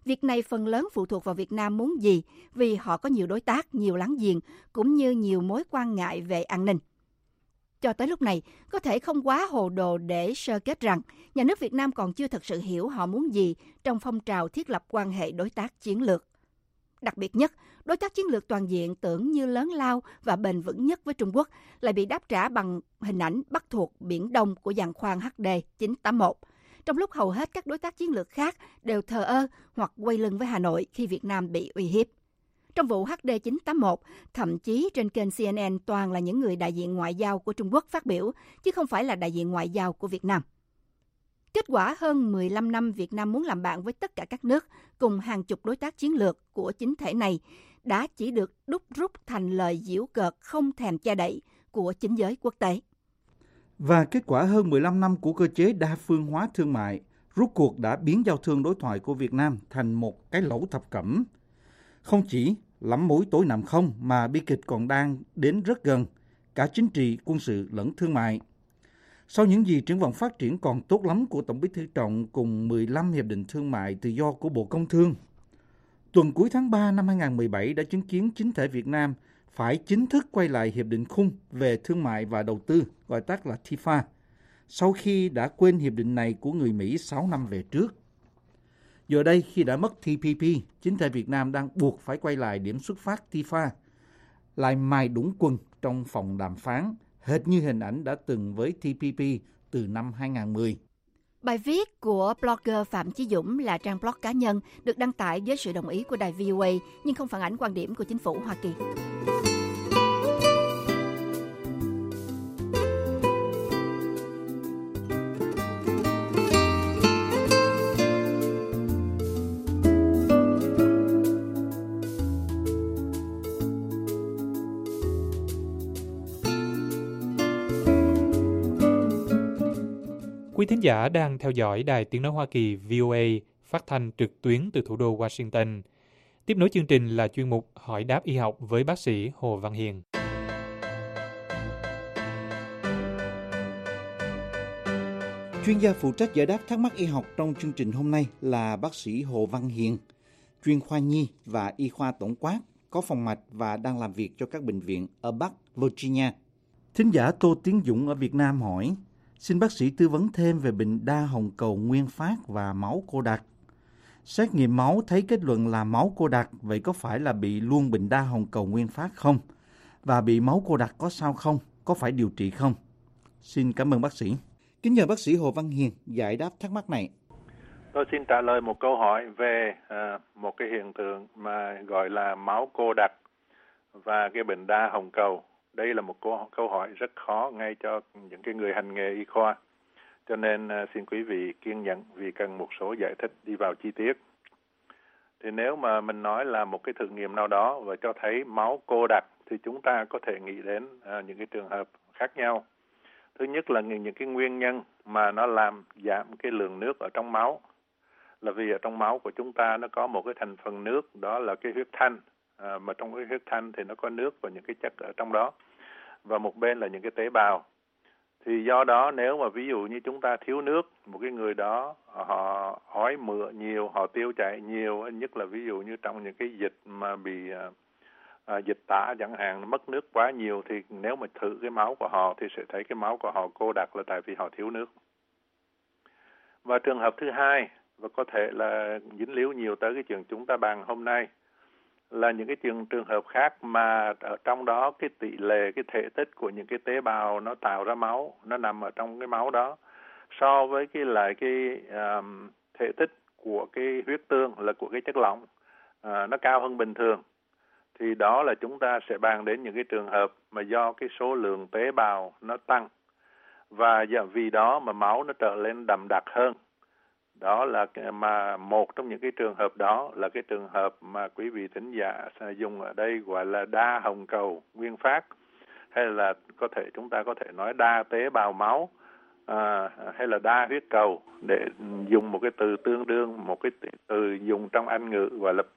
Việc này phần lớn phụ thuộc vào Việt Nam muốn gì, vì họ có nhiều đối tác, nhiều láng giềng, cũng như nhiều mối quan ngại về an ninh. Cho tới lúc này, có thể không quá hồ đồ để sơ kết rằng nhà nước Việt Nam còn chưa thật sự hiểu họ muốn gì trong phong trào thiết lập quan hệ đối tác chiến lược. Đặc biệt nhất, đối tác chiến lược toàn diện tưởng như lớn lao và bền vững nhất với Trung Quốc lại bị đáp trả bằng hình ảnh bắt thuộc Biển Đông của giàn khoan H D chín tám mốt, trong lúc hầu hết các đối tác chiến lược khác đều thờ ơ hoặc quay lưng với Hà Nội khi Việt Nam bị uy hiếp. Trong vụ H D chín tám mốt, thậm chí trên kênh C N N toàn là những người đại diện ngoại giao của Trung Quốc phát biểu, chứ không phải là đại diện ngoại giao của Việt Nam. Kết quả hơn mười lăm năm Việt Nam muốn làm bạn với tất cả các nước cùng hàng chục đối tác chiến lược của chính thể này đã chỉ được đúc rút thành lời giễu cợt không thèm che đậy của chính giới quốc tế. Và kết quả hơn mười lăm năm của cơ chế đa phương hóa thương mại rút cuộc đã biến giao thương đối thoại của Việt Nam thành một cái lẩu thập cẩm. Không chỉ lắm mối tối nằm không mà bi kịch còn đang đến rất gần, cả chính trị, quân sự lẫn thương mại. Sau những gì triển vọng phát triển còn tốt lắm của Tổng bí thư Trọng cùng mười lăm hiệp định thương mại tự do của Bộ Công Thương, tuần cuối tháng ba năm hai nghìn không trăm mười bảy đã chứng kiến chính thể Việt Nam phải chính thức quay lại Hiệp định Khung về Thương mại và Đầu tư, gọi tắt là T I F A, sau khi đã quên hiệp định này của người Mỹ sáu năm về trước. Giờ đây, khi đã mất T P P, chính thể Việt Nam đang buộc phải quay lại điểm xuất phát T I F A, lại mài đũng quần trong phòng đàm phán, hệt như hình ảnh đã từng với T P P từ năm hai nghìn không trăm mười. Bài viết của blogger Phạm Chí Dũng là trang blog cá nhân được đăng tải với sự đồng ý của đài V O A nhưng không phản ánh quan điểm của chính phủ Hoa Kỳ. Quý thính giả đang theo dõi Đài Tiếng Nói Hoa Kỳ V O A phát thanh trực tuyến từ thủ đô Washington. Tiếp nối chương trình là chuyên mục Hỏi đáp y học với bác sĩ Hồ Văn Hiền. Chuyên gia phụ trách giải đáp thắc mắc y học trong chương trình hôm nay là bác sĩ Hồ Văn Hiền, chuyên khoa nhi và y khoa tổng quát, có phòng mạch và đang làm việc cho các bệnh viện ở Bắc Virginia. Thính giả Tô Tiến Dũng ở Việt Nam hỏi, xin bác sĩ tư vấn thêm về bệnh đa hồng cầu nguyên phát và máu cô đặc. Xét nghiệm máu thấy kết luận là máu cô đặc, vậy có phải là bị luôn bệnh đa hồng cầu nguyên phát không? Và bị máu cô đặc có sao không? Có phải điều trị không? Xin cảm ơn bác sĩ. Kính nhờ bác sĩ Hồ Văn Hiền giải đáp thắc mắc này. Tôi xin trả lời một câu hỏi về uh, một cái hiện tượng mà gọi là máu cô đặc và cái bệnh đa hồng cầu. Đây là một câu, câu hỏi rất khó ngay cho những cái người hành nghề y khoa. Cho nên uh, xin quý vị kiên nhẫn vì cần một số giải thích đi vào chi tiết. Thì nếu mà mình nói là một cái thử nghiệm nào đó và cho thấy máu cô đặc thì chúng ta có thể nghĩ đến uh, những cái trường hợp khác nhau. Thứ nhất là những cái nguyên nhân mà nó làm giảm cái lượng nước ở trong máu. Là vì ở trong máu của chúng ta nó có một cái thành phần nước, đó là cái huyết thanh. À, mà trong cái huyết thanh thì nó có nước và những cái chất ở trong đó. Và một bên là những cái tế bào. Thì do đó nếu mà ví dụ như chúng ta thiếu nước, một cái người đó họ ói mửa nhiều, họ tiêu chảy nhiều, nhất là ví dụ như trong những cái dịch mà bị à, dịch tả chẳng hạn, mất nước quá nhiều, thì nếu mà thử cái máu của họ thì sẽ thấy cái máu của họ cô đặc là tại vì họ thiếu nước. Và trường hợp thứ hai, và có thể là dính líu nhiều tới cái chuyện chúng ta bàn hôm nay, là những cái trường trường hợp khác mà ở trong đó cái tỷ lệ, cái thể tích của những cái tế bào nó tạo ra máu, nó nằm ở trong cái máu đó, so với cái lại cái um, thể tích của cái huyết tương là của cái chất lỏng uh, nó cao hơn bình thường. Thì đó là chúng ta sẽ bàn đến những cái trường hợp mà do cái số lượng tế bào nó tăng, và vì đó mà máu nó trở lên đậm đặc hơn. Đó là mà một trong những cái trường hợp đó là cái trường hợp mà quý vị thính giả dùng ở đây gọi là đa hồng cầu nguyên phát, hay là có thể chúng ta có thể nói đa tế bào máu, à, hay là đa huyết cầu, để dùng một cái từ tương đương một cái từ dùng trong Anh ngữ gọi là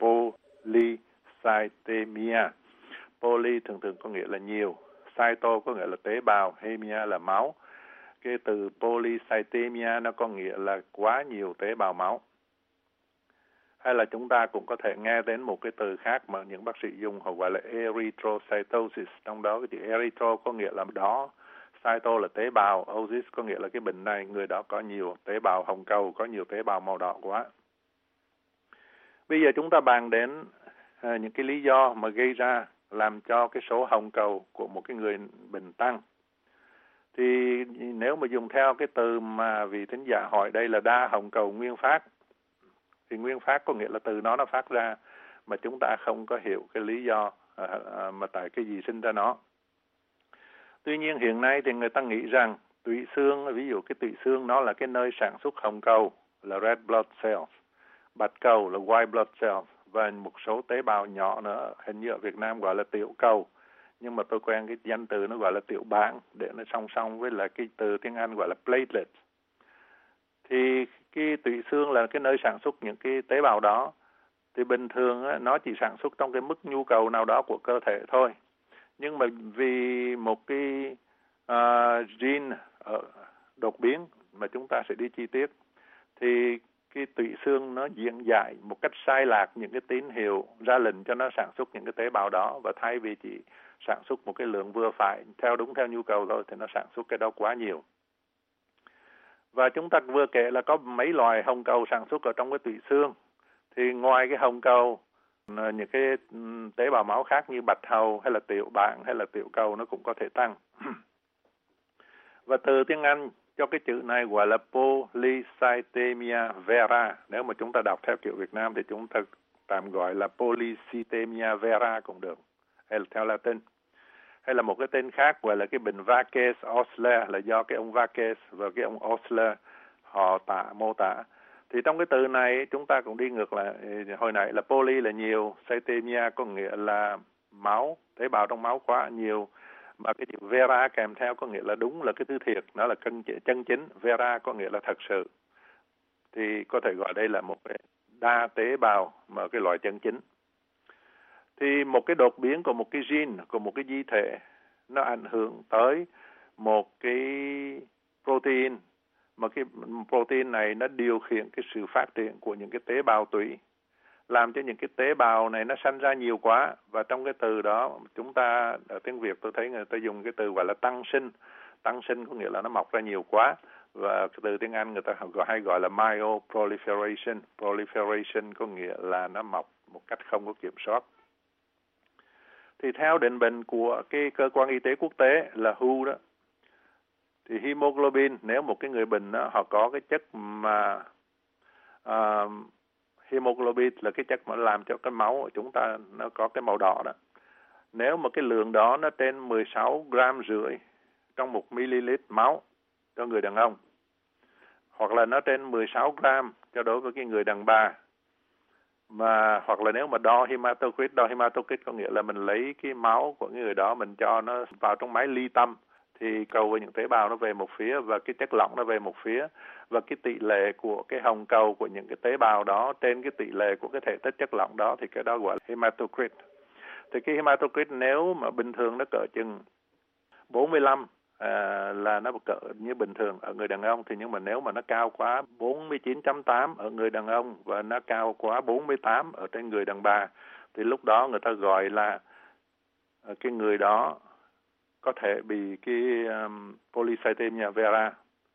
polycythemia. Poly thường thường có nghĩa là nhiều, cyto có nghĩa là tế bào, hemia là máu. Cái từ polycythemia nó có nghĩa là quá nhiều tế bào máu. Hay là chúng ta cũng có thể nghe đến một cái từ khác mà những bác sĩ dùng, họ gọi là erythrocytosis. Trong đó cái chữ erythro có nghĩa là đó, cyto là tế bào, osis có nghĩa là cái bệnh này, người đó có nhiều tế bào hồng cầu, có nhiều tế bào màu đỏ quá. Bây giờ chúng ta bàn đến à, những cái lý do mà gây ra làm cho cái số hồng cầu của một cái người bệnh tăng. Thì nếu mà dùng theo cái từ mà vị thính giả hỏi đây là đa hồng cầu nguyên phát, thì nguyên phát có nghĩa là từ nó nó phát ra, mà chúng ta không có hiểu cái lý do à, à, mà tại cái gì sinh ra nó. Tuy nhiên hiện nay thì người ta nghĩ rằng tụy xương, ví dụ cái tụy xương nó là cái nơi sản xuất hồng cầu là red blood cells, bạch cầu là white blood cells, và một số tế bào nhỏ nữa, hình như ở Việt Nam gọi là tiểu cầu, nhưng mà tôi quen cái danh từ nó gọi là tiểu bảng để nó song song với lại cái từ tiếng Anh gọi là platelet. Thì cái tụy xương là cái nơi sản xuất những cái tế bào đó, thì bình thường á, nó chỉ sản xuất trong cái mức nhu cầu nào đó của cơ thể thôi. Nhưng mà vì một cái uh, gene uh, đột biến mà chúng ta sẽ đi chi tiết, thì cái tụy xương nó diễn giải một cách sai lạc những cái tín hiệu ra lệnh cho nó sản xuất những cái tế bào đó, và thay vì chỉ sản xuất một cái lượng vừa phải theo đúng theo nhu cầu thôi thì nó sản xuất cái đó quá nhiều. Và chúng ta vừa kể là có mấy loài hồng cầu sản xuất ở trong cái tụy xương, thì ngoài cái hồng cầu, những cái tế bào máu khác như bạch hầu hay là tiểu bảng hay là tiểu cầu nó cũng có thể tăng. Và từ tiếng Anh cho cái chữ này gọi là polycythemia vera. Nếu mà chúng ta đọc theo kiểu Việt Nam thì chúng ta tạm gọi là polycythemia vera cũng được, hay là theo Latin. Hay là một cái tên khác gọi là cái bệnh Vaquez-Osler, là do cái ông Vaquez và cái ông Osler họ tả mô tả. Thì trong cái từ này chúng ta cũng đi ngược lại. Hồi nãy là poly là nhiều, cythemia có nghĩa là máu, tế bào trong máu quá nhiều, mà cái chữ vera kèm theo có nghĩa là đúng là cái thứ thiệt, nó là chân, chân chính. Vera có nghĩa là thật sự. Thì có thể gọi đây là một cái đa tế bào mà cái loại chân chính. Thì một cái đột biến của một cái gene, của một cái di thể, nó ảnh hưởng tới một cái protein, mà cái protein này nó điều khiển cái sự phát triển của những cái tế bào tụy, làm cho những cái tế bào này nó sanh ra nhiều quá. Và trong cái từ đó chúng ta ở tiếng Việt tôi thấy người ta dùng cái từ gọi là tăng sinh. Tăng sinh có nghĩa là nó mọc ra nhiều quá, và cái từ tiếng Anh người ta hay gọi là myoproliferation. Proliferation có nghĩa là nó mọc một cách không có kiểm soát. Thì theo định bệnh của cái cơ quan y tế quốc tế là vê kép đó, thì hemoglobin, nếu một cái người bệnh đó, họ có cái chất mà uh, hemoglobin là cái chất mà làm cho cái máu của chúng ta nó có cái màu đỏ đó. Nếu mà cái lượng đó nó trên mười sáu gram rưỡi trong một ml máu cho người đàn ông, hoặc là nó trên mười sáu gram cho đối với cái người đàn bà, mà hoặc là nếu mà đo hematocrit, đo hematocrit có nghĩa là mình lấy cái máu của người đó mình cho nó vào trong máy ly tâm, thì cầu với những tế bào nó về một phía và cái chất lỏng nó về một phía, và cái tỷ lệ của cái hồng cầu của những cái tế bào đó trên cái tỷ lệ của cái thể tích chất lỏng đó thì cái đó gọi là hematocrit. Thì cái hematocrit nếu mà bình thường nó cỡ chừng bốn mươi lăm à, là nó cỡ như bình thường ở người đàn ông, thì nhưng mà nếu mà nó cao quá bốn mươi chín phẩy tám ở người đàn ông và nó cao quá bốn mươi tám ở trên người đàn bà, thì lúc đó người ta gọi là cái người đó có thể bị cái um, polycythemia vera.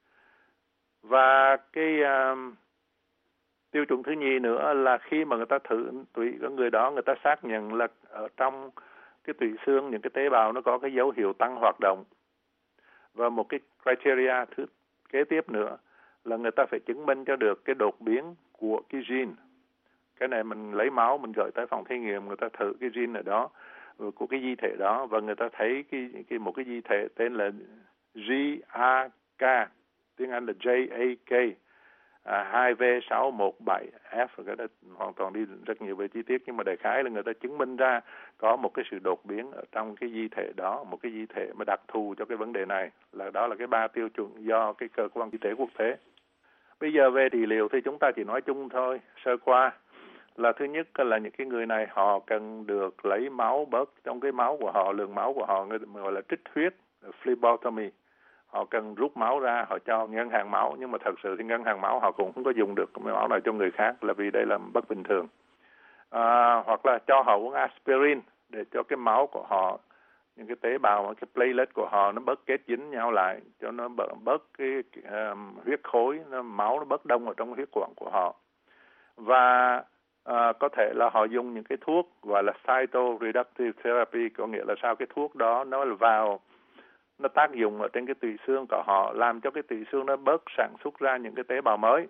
Và cái um, tiêu chuẩn thứ nhì nữa là khi mà người ta thử tụy của người đó, người ta xác nhận là ở trong cái tụy xương những cái tế bào nó có cái dấu hiệu tăng hoạt động. Và một cái criteria thứ kế tiếp nữa là người ta phải chứng minh cho được cái đột biến của cái gene. Cái này mình lấy máu mình gửi tới phòng thí nghiệm, người ta thử cái gene ở đó của cái di thể đó, và người ta thấy cái, cái một cái di thể tên là G A K, tiếng Anh là J A K, à, hai V sáu một bảy F, cái đó hoàn toàn đi rất nhiều về chi tiết, nhưng mà đại khái là người ta chứng minh ra có một cái sự đột biến ở trong cái di thể đó, một cái di thể mà đặc thù cho cái vấn đề này. Là đó là cái ba tiêu chuẩn do cái cơ quan y tế quốc tế. Bây giờ về trị liệu thì chúng ta chỉ nói chung thôi, sơ qua. Là thứ nhất là những cái người này họ cần được lấy máu bớt trong cái máu của họ, lượng máu của họ gọi là trích huyết, phlebotomy. họ cần rút máu ra, họ cho ngân hàng máu, nhưng mà thật sự thì ngân hàng máu họ cũng không có dùng được cái máu này cho người khác, là vì đây là bất bình thường. À, hoặc là cho họ uống aspirin để cho cái máu của họ, những cái tế bào, cái platelet của họ nó bớt kết dính nhau lại, cho nó bớt, bớt cái um, huyết khối, nó, máu nó bớt đông ở trong huyết quản của họ. Và À, có thể là họ dùng những cái thuốc gọi là cytoreductive therapy, có nghĩa là sao cái thuốc đó nó vào, nó tác dụng ở trên cái tủy xương của họ, làm cho cái tủy xương nó bớt sản xuất ra những cái tế bào mới.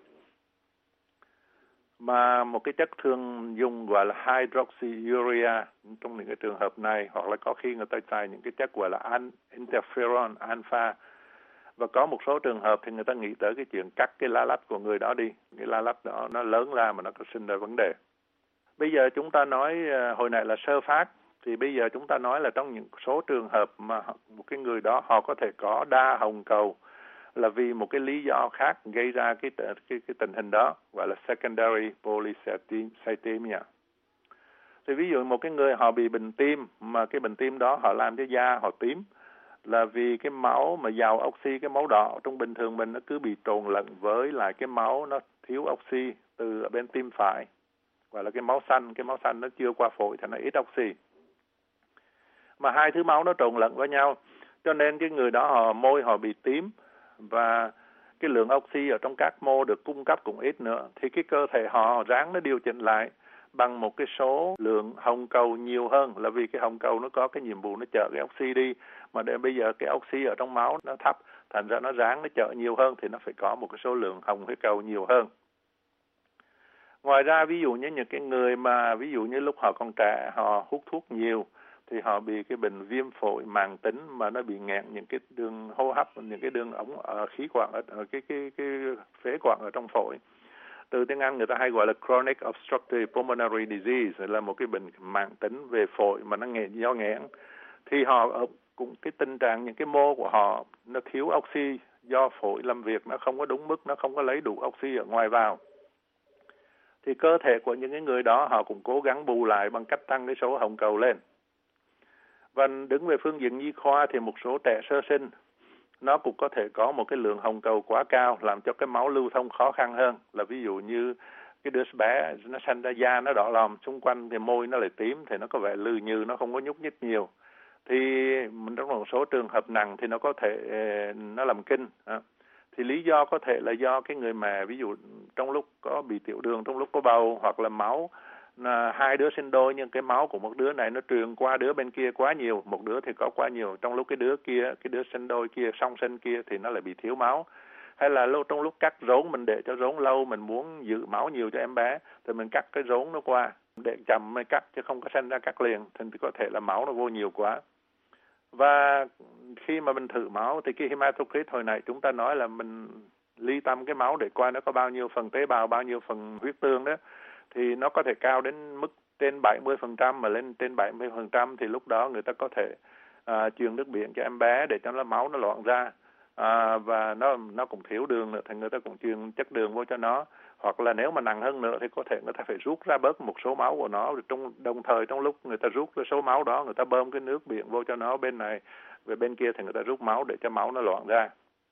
Mà một cái chất thường dùng gọi là hydroxyurea trong những cái trường hợp này, hoặc là có khi người ta xài những cái chất gọi là interferon alpha. Và có một số trường hợp thì người ta nghĩ tới cái chuyện cắt cái lá lách của người đó đi, cái lá lách đó nó lớn ra mà nó có sinh ra vấn đề. Bây giờ chúng ta nói, hồi nãy là sơ phát, thì bây giờ chúng ta nói là trong những số trường hợp mà một cái người đó họ có thể có đa hồng cầu là vì một cái lý do khác gây ra cái cái cái tình hình đó, gọi là secondary polycythemia. Thì ví dụ một cái người họ bị bệnh tim, mà cái bệnh tim đó họ làm cho da họ tím, là vì cái máu mà giàu oxy, cái máu đỏ trong bình thường mình nó cứ bị trộn lẫn với lại cái máu nó thiếu oxy từ ở bên tim phải, gọi là cái máu xanh, cái máu xanh nó chưa qua phổi thì nó ít oxy. Mà hai thứ máu nó trộn lẫn với nhau, cho nên cái người đó họ môi họ bị tím, và cái lượng oxy ở trong các mô được cung cấp cũng ít nữa, thì cái cơ thể họ ráng nó điều chỉnh lại bằng một cái số lượng hồng cầu nhiều hơn, là vì cái hồng cầu nó có cái nhiệm vụ nó chở cái oxy đi, mà để bây giờ cái oxy ở trong máu nó thấp, thành ra nó ráng nó chở nhiều hơn thì nó phải có một cái số lượng hồng huyết cầu nhiều hơn. Ngoài ra ví dụ như những cái người mà ví dụ như lúc họ còn trẻ họ hút thuốc nhiều thì họ bị cái bệnh viêm phổi mãn tính mà nó bị nghẹn những cái đường hô hấp, những cái đường ống ở khí quản ở, ở cái cái cái phế quản ở trong phổi. Từ tiếng Anh người ta hay gọi là chronic obstructive pulmonary disease, là một cái bệnh mãn tính về phổi mà nó nghẹn do nghẹn. Thì họ ở cũng cái tình trạng những cái mô của họ nó thiếu oxy do phổi làm việc nó không có đúng mức, nó không có lấy đủ oxy ở ngoài vào. Thì cơ thể của những cái người đó họ cũng cố gắng bù lại bằng cách tăng cái số hồng cầu lên. Và đứng về phương diện nhi khoa thì một số trẻ sơ sinh nó cũng có thể có một cái lượng hồng cầu quá cao làm cho cái máu lưu thông khó khăn hơn, là ví dụ như cái đứa bé nó sanh ra da nó đỏ lòm, xung quanh thì môi nó lại tím thì nó có vẻ lừ nhừ, nó không có nhúc nhích nhiều. Thì trong một số trường hợp nặng thì nó có thể nó làm kinh. Thì lý do có thể là do cái người mẹ ví dụ trong lúc có bị tiểu đường, trong lúc có bầu, hoặc là máu là hai đứa sinh đôi nhưng cái máu của một đứa này nó truyền qua đứa bên kia quá nhiều, một đứa thì có quá nhiều, trong lúc cái đứa kia, cái đứa sinh đôi kia, song sinh kia thì nó lại bị thiếu máu. Hay là lúc trong lúc cắt rốn mình để cho rốn lâu, mình muốn giữ máu nhiều cho em bé thì mình cắt cái rốn nó qua, để chậm mới cắt chứ không có sinh ra cắt liền, thì có thể là máu nó vô nhiều quá. Và khi mà mình thử máu thì cái hematocrit hồi nãy chúng ta nói là mình ly tâm cái máu để coi nó có bao nhiêu phần tế bào, bao nhiêu phần huyết tương đó, thì nó có thể cao đến mức trên bảy mươi phần trăm, mà lên trên bảy mươi phần trăm thì lúc đó người ta có thể à, truyền nước biển cho em bé để cho nó máu nó loãng ra, à, và nó nó cũng thiếu đường nữa thì người ta cũng truyền chất đường vô cho nó. Hoặc là nếu mà nặng hơn nữa thì có thể người ta phải rút ra bớt một số máu của nó, trong đồng thời trong lúc người ta rút cái số máu đó, người ta bơm cái nước biển vô cho nó bên này, về bên kia thì người ta rút máu để cho máu nó loãng ra.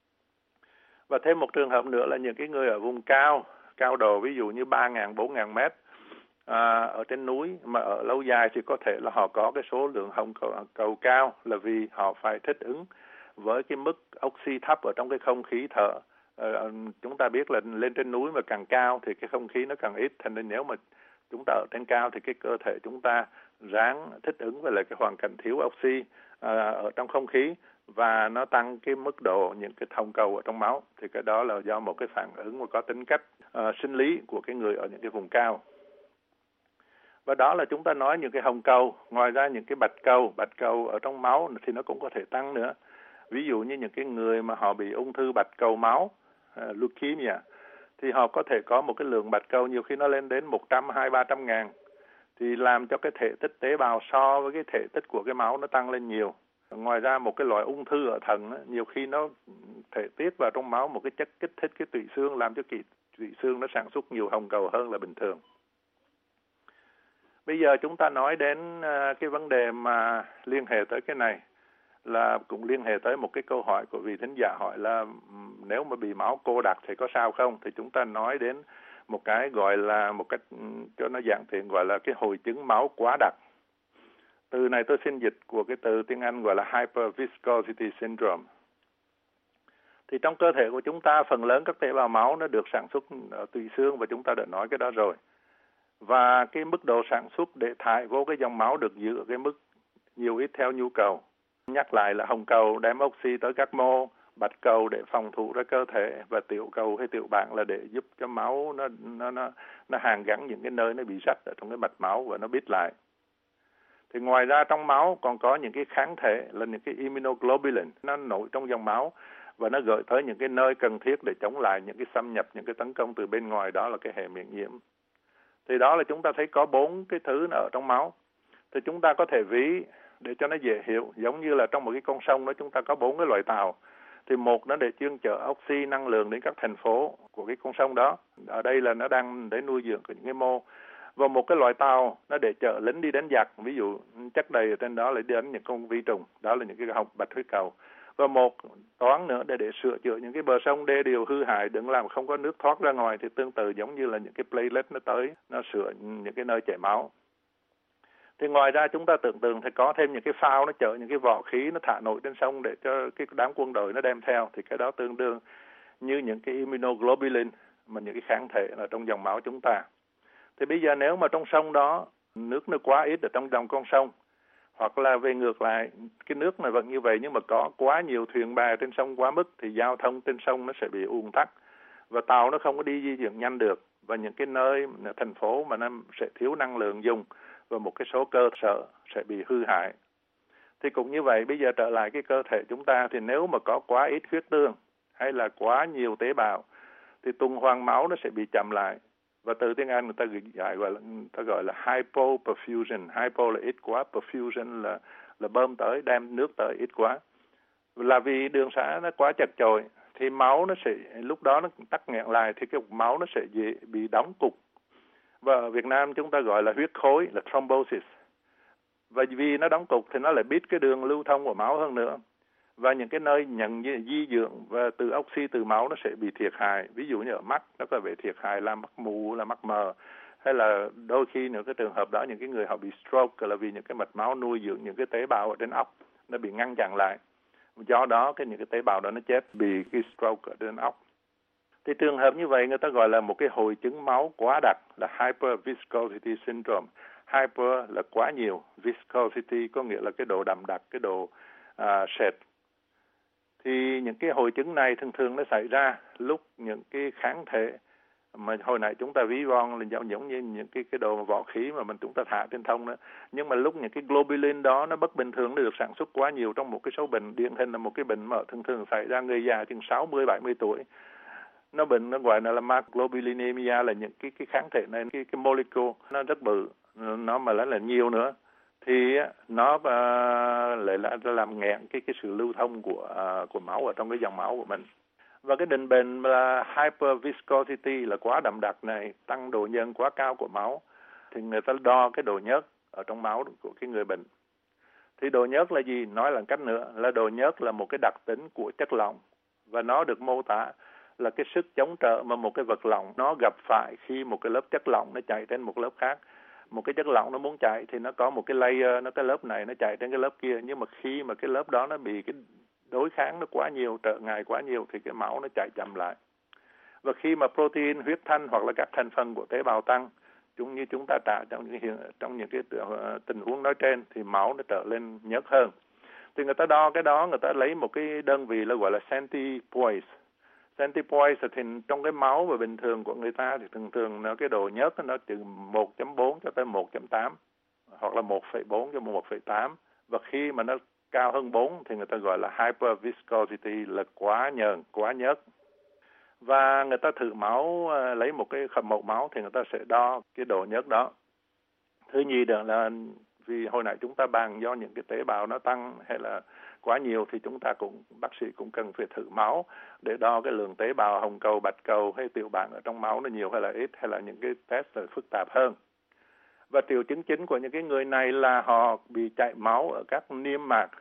Và thêm một trường hợp nữa là những cái người ở vùng cao, cao độ ví dụ như ba nghìn, bốn nghìn mét à, ở trên núi mà ở lâu dài thì có thể là họ có cái số lượng hồng cầu, cầu cao, là vì họ phải thích ứng với cái mức oxy thấp ở trong cái không khí thở. À, chúng ta biết là lên trên núi mà càng cao thì cái không khí nó càng ít, thành nên nếu mà chúng ta ở trên cao thì cái cơ thể chúng ta ráng thích ứng với lại cái hoàn cảnh thiếu oxy à, ở trong không khí, và nó tăng cái mức độ những cái hồng cầu ở trong máu. Thì cái đó là do một cái phản ứng mà có tính cách uh, sinh lý của cái người ở những cái vùng cao. Và đó là chúng ta nói những cái hồng cầu. Ngoài ra những cái bạch cầu, bạch cầu ở trong máu thì nó cũng có thể tăng nữa. Ví dụ như những cái người mà họ bị ung thư bạch cầu máu, uh, leukemia, thì họ có thể có một cái lượng bạch cầu nhiều khi nó lên đến một trăm, hai, ba trăm ngàn. Thì làm cho cái thể tích tế bào so với cái thể tích của cái máu nó tăng lên nhiều. Ngoài ra một cái loại ung thư ở thận á, nhiều khi nó thể tiết vào trong máu một cái chất kích thích cái tủy xương, làm cho cái tủy xương nó sản xuất nhiều hồng cầu hơn là bình thường. Bây giờ chúng ta nói đến uh, cái vấn đề mà liên hệ tới cái này là cũng liên hệ tới một cái câu hỏi của vị thính giả hỏi là nếu mà bị máu cô đặc thì có sao không? Thì chúng ta nói đến một cái gọi là một cách cho nó dạng tiện gọi là cái hội chứng máu quá đặc. Từ này tôi xin dịch của cái từ tiếng Anh gọi là hyperviscosity syndrome. Thì trong cơ thể của chúng ta phần lớn các tế bào máu nó được sản xuất ở tủy xương và chúng ta đã nói cái đó rồi. Và cái mức độ sản xuất để thải vô cái dòng máu được giữ ở cái mức nhiều ít theo nhu cầu. Nhắc lại là hồng cầu đem oxy tới các mô, bạch cầu để phòng thủ ra cơ thể và tiểu cầu hay tiểu bảng là để giúp cho máu nó nó nó nó hàn gắn những cái nơi nó bị rách ở trong cái mạch máu và nó bít lại. Thì ngoài ra trong máu còn có những cái kháng thể là những cái immunoglobulin nó nổi trong dòng máu và nó gửi tới những cái nơi cần thiết để chống lại những cái xâm nhập, những cái tấn công từ bên ngoài, đó là cái hệ miễn nhiễm. Thì đó là chúng ta thấy có bốn cái thứ ở trong máu. Thì chúng ta có thể ví để cho nó dễ hiểu, giống như là trong một cái con sông đó chúng ta có bốn cái loại tàu. Thì một nó để chuyên chở oxy năng lượng đến các thành phố của cái con sông đó. Ở đây là nó đang để nuôi dưỡng những cái mô. Và một cái loại tàu nó để chở lính đi đánh giặc, ví dụ chất đầy ở trên đó là đi đánh những con vi trùng, đó là những cái hồng bạch huyết cầu. Và một toán nữa để để sửa chữa những cái bờ sông đê điều hư hại, đừng làm không có nước thoát ra ngoài, thì tương tự giống như là những cái platelet nó tới, nó sửa những cái nơi chảy máu. Thì ngoài ra chúng ta tưởng tượng thì có thêm những cái phao nó chở những cái vỏ khí nó thả nổi trên sông để cho cái đám quân đội nó đem theo, thì cái đó tương đương như những cái immunoglobulin mà những cái kháng thể ở trong dòng máu chúng ta. Thì bây giờ nếu mà trong sông đó nước nó quá ít ở trong dòng con sông, hoặc là về ngược lại cái nước này vẫn như vậy nhưng mà có quá nhiều thuyền bè trên sông quá mức thì giao thông trên sông nó sẽ bị ùn tắc và tàu nó không có đi di chuyển nhanh được, và những cái nơi thành phố mà nó sẽ thiếu năng lượng dùng và một cái số cơ sở sẽ bị hư hại. Thì cũng như vậy, bây giờ trở lại cái cơ thể chúng ta thì nếu mà có quá ít huyết tương hay là quá nhiều tế bào thì tuần hoàn máu nó sẽ bị chậm lại. Và từ tiếng Anh người ta gọi, gọi là người ta gọi là hypoperfusion. Hypo là ít quá, perfusion là là bơm tới, đem nước tới ít quá. Là vì đường xá nó quá chật chội thì máu nó sẽ lúc đó nó tắc nghẽn lại thì cái máu nó sẽ bị đóng cục. Và ở Việt Nam chúng ta gọi là huyết khối, là thrombosis. Và vì nó đóng cục thì nó lại bít cái đường lưu thông của máu hơn nữa. Và những cái nơi nhận di dưỡng và từ oxy từ máu nó sẽ bị thiệt hại. Ví dụ như ở mắt nó có vẻ thiệt hại là mắt mù, là mắt mờ. Hay là đôi khi những cái trường hợp đó những cái người họ bị stroke là vì những cái mạch máu nuôi dưỡng những cái tế bào ở trên óc nó bị ngăn chặn lại. Do đó cái những cái tế bào đó nó chết vì cái stroke ở trên óc. Thì trường hợp như vậy người ta gọi là một cái hội chứng máu quá đặc là hyperviscosity syndrome. Hyper là quá nhiều, viscosity có nghĩa là cái độ đậm đặc, cái độ à, sệt. Thì những cái hội chứng này thường thường nó xảy ra lúc những cái kháng thể mà hồi nãy chúng ta ví von là giống, giống như những cái cái đồ vỏ khí mà mình chúng ta thả trên thông đó. Nhưng mà lúc những cái globulin đó nó bất bình thường, nó được sản xuất quá nhiều trong một cái số bệnh điển hình là một cái bệnh mà thường thường xảy ra người già chừng sáu mươi bảy mươi tuổi. Nó bệnh nó gọi là macroglobulinemia, là những cái cái kháng thể này, cái cái molecule nó rất bự, nó mà lại là nhiều nữa thì nó uh, lại là làm nghẹn cái cái sự lưu thông của uh, của máu ở trong cái dòng máu của mình. Và cái định bệnh là hyperviscosity là quá đậm đặc này, tăng độ nhờn quá cao của máu thì người ta đo cái độ nhớt ở trong máu của cái người bệnh. Thì độ nhớt là gì? Nói là cách nữa là độ nhớt là một cái đặc tính của chất lỏng và nó được mô tả là cái sức chống trợ mà một cái vật lỏng nó gặp phải khi một cái lớp chất lỏng nó chạy trên một lớp khác. Một cái chất lỏng nó muốn chạy thì nó có một cái layer, nó cái lớp này nó chạy trên cái lớp kia, nhưng mà khi mà cái lớp đó nó bị cái đối kháng nó quá nhiều, trợ ngại quá nhiều thì cái máu nó chạy chậm lại. Và khi mà protein, huyết thanh hoặc là các thành phần của tế bào tăng, chúng như chúng ta trả trong những hiện trong những cái tình huống nói trên thì máu nó trở lên nhớt hơn. Thì người ta đo cái đó, người ta lấy một cái đơn vị là gọi là centipoise. Centipoise thì trong cái máu và bình thường của người ta thì thường thường nó cái độ nhớt nó từ một chấm bốn cho tới một chấm tám hoặc là một phẩy bốn cho một phẩy tám, và khi mà nó cao hơn bốn thì người ta gọi là hyperviscosity là quá nhờn, quá nhớt. Và người ta thử máu, lấy một cái mẫu máu thì người ta sẽ đo cái độ nhớt đó. Thứ nhì đó là vì hồi nãy chúng ta bàn do những cái tế bào nó tăng hay là quá nhiều thì chúng ta cũng bác sĩ cũng cần phải thử máu để đo cái lượng tế bào hồng cầu, bạch cầu hay tiểu bảng ở trong máu nó nhiều hay là ít, hay là những cái test là phức tạp hơn. Và triệu chứng chính của những cái người này là họ bị chảy máu ở các niêm mạc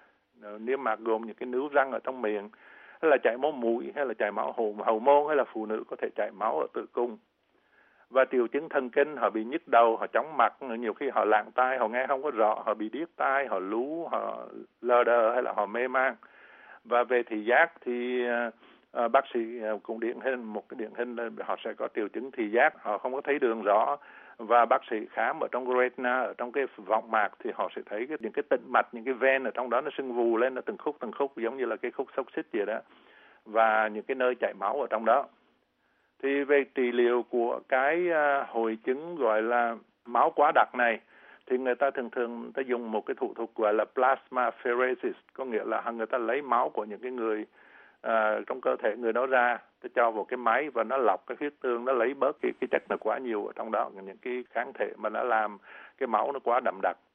niêm mạc gồm những cái nướu răng ở trong miệng, hay là chảy máu mũi, hay là chảy máu hậu, hậu môn, hay là phụ nữ có thể chảy máu ở tử cung. Và triệu chứng thần kinh, họ bị nhức đầu, họ chóng mặt, nhiều khi họ lạng tai, họ nghe không có rõ, họ bị điếc tai, họ lú, họ lờ đờ hay là họ mê man. Và về thị giác thì uh, bác sĩ cũng điển hình, một cái điển hình là họ sẽ có triệu chứng thị giác, họ không có thấy đường rõ. Và bác sĩ khám ở trong retina, ở trong cái võng mạc thì họ sẽ thấy cái, những cái tĩnh mạch, những cái ven ở trong đó nó sưng vù lên, nó từng khúc từng khúc giống như là cái khúc xốc xích vậy đó. Và những cái nơi chảy máu ở trong đó. Thì về trị liệu của cái uh, hội chứng gọi là máu quá đặc này, thì người ta thường thường người ta dùng một cái thủ thuật gọi là plasmapheresis, có nghĩa là người ta lấy máu của những cái người uh, trong cơ thể người đó ra, ta cho vào cái máy và nó lọc cái huyết tương, nó lấy bớt cái, cái chất nó quá nhiều ở trong đó, những cái kháng thể mà nó làm cái máu nó quá đậm đặc.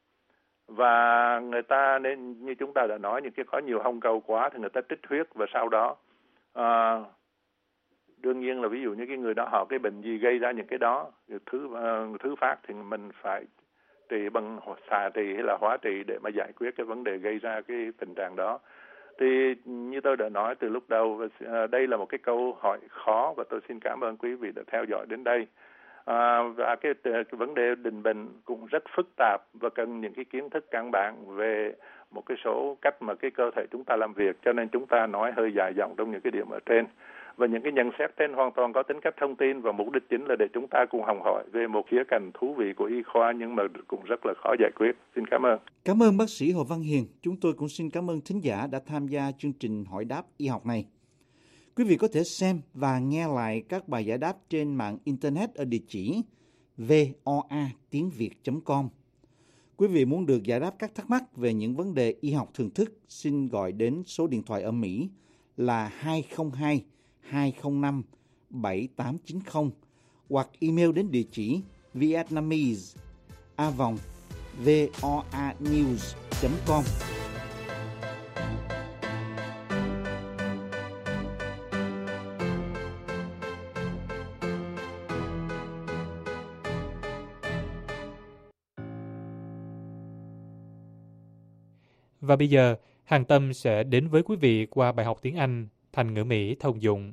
Và người ta nên, như chúng ta đã nói, những cái có nhiều hồng cầu quá thì người ta trích huyết, và sau đó uh, đương nhiên là ví dụ như cái người đó họ cái bệnh gì gây ra những cái đó, thứ uh, thứ phát thì mình phải trị bằng xạ trị hay là hóa trị để mà giải quyết cái vấn đề gây ra cái tình trạng đó. Thì như tôi đã nói từ lúc đầu, uh, đây là một cái câu hỏi khó, và tôi xin cảm ơn quý vị đã theo dõi đến đây. Uh, và cái, cái vấn đề định bệnh cũng rất phức tạp và cần những cái kiến thức căn bản về một cái số cách mà cái cơ thể chúng ta làm việc, cho nên chúng ta nói hơi dài dòng trong những cái điểm ở trên. Và những cái nhận xét trên hoàn toàn có tính cách thông tin, và mục đích chính là để chúng ta cùng học hỏi về một khía cạnh thú vị của y khoa nhưng mà cũng rất là khó giải quyết. Xin cảm ơn. Cảm ơn bác sĩ Hồ Văn Hiền. Chúng tôi cũng xin cảm ơn thính giả đã tham gia chương trình hỏi đáp y học này. Quý vị có thể xem và nghe lại các bài giải đáp trên mạng Internet ở địa chỉ voa tiếng việt chấm com. Quý vị muốn được giải đáp các thắc mắc về những vấn đề y học thường thức, xin gọi đến số điện thoại ở Mỹ là hai không hai hai không năm bảy tám chín không hoặc email đến địa chỉ vietnamese a vòng voanews chấm com. Và bây giờ, Hằng Tâm sẽ đến với quý vị qua bài học tiếng Anh thành ngữ Mỹ thông dụng.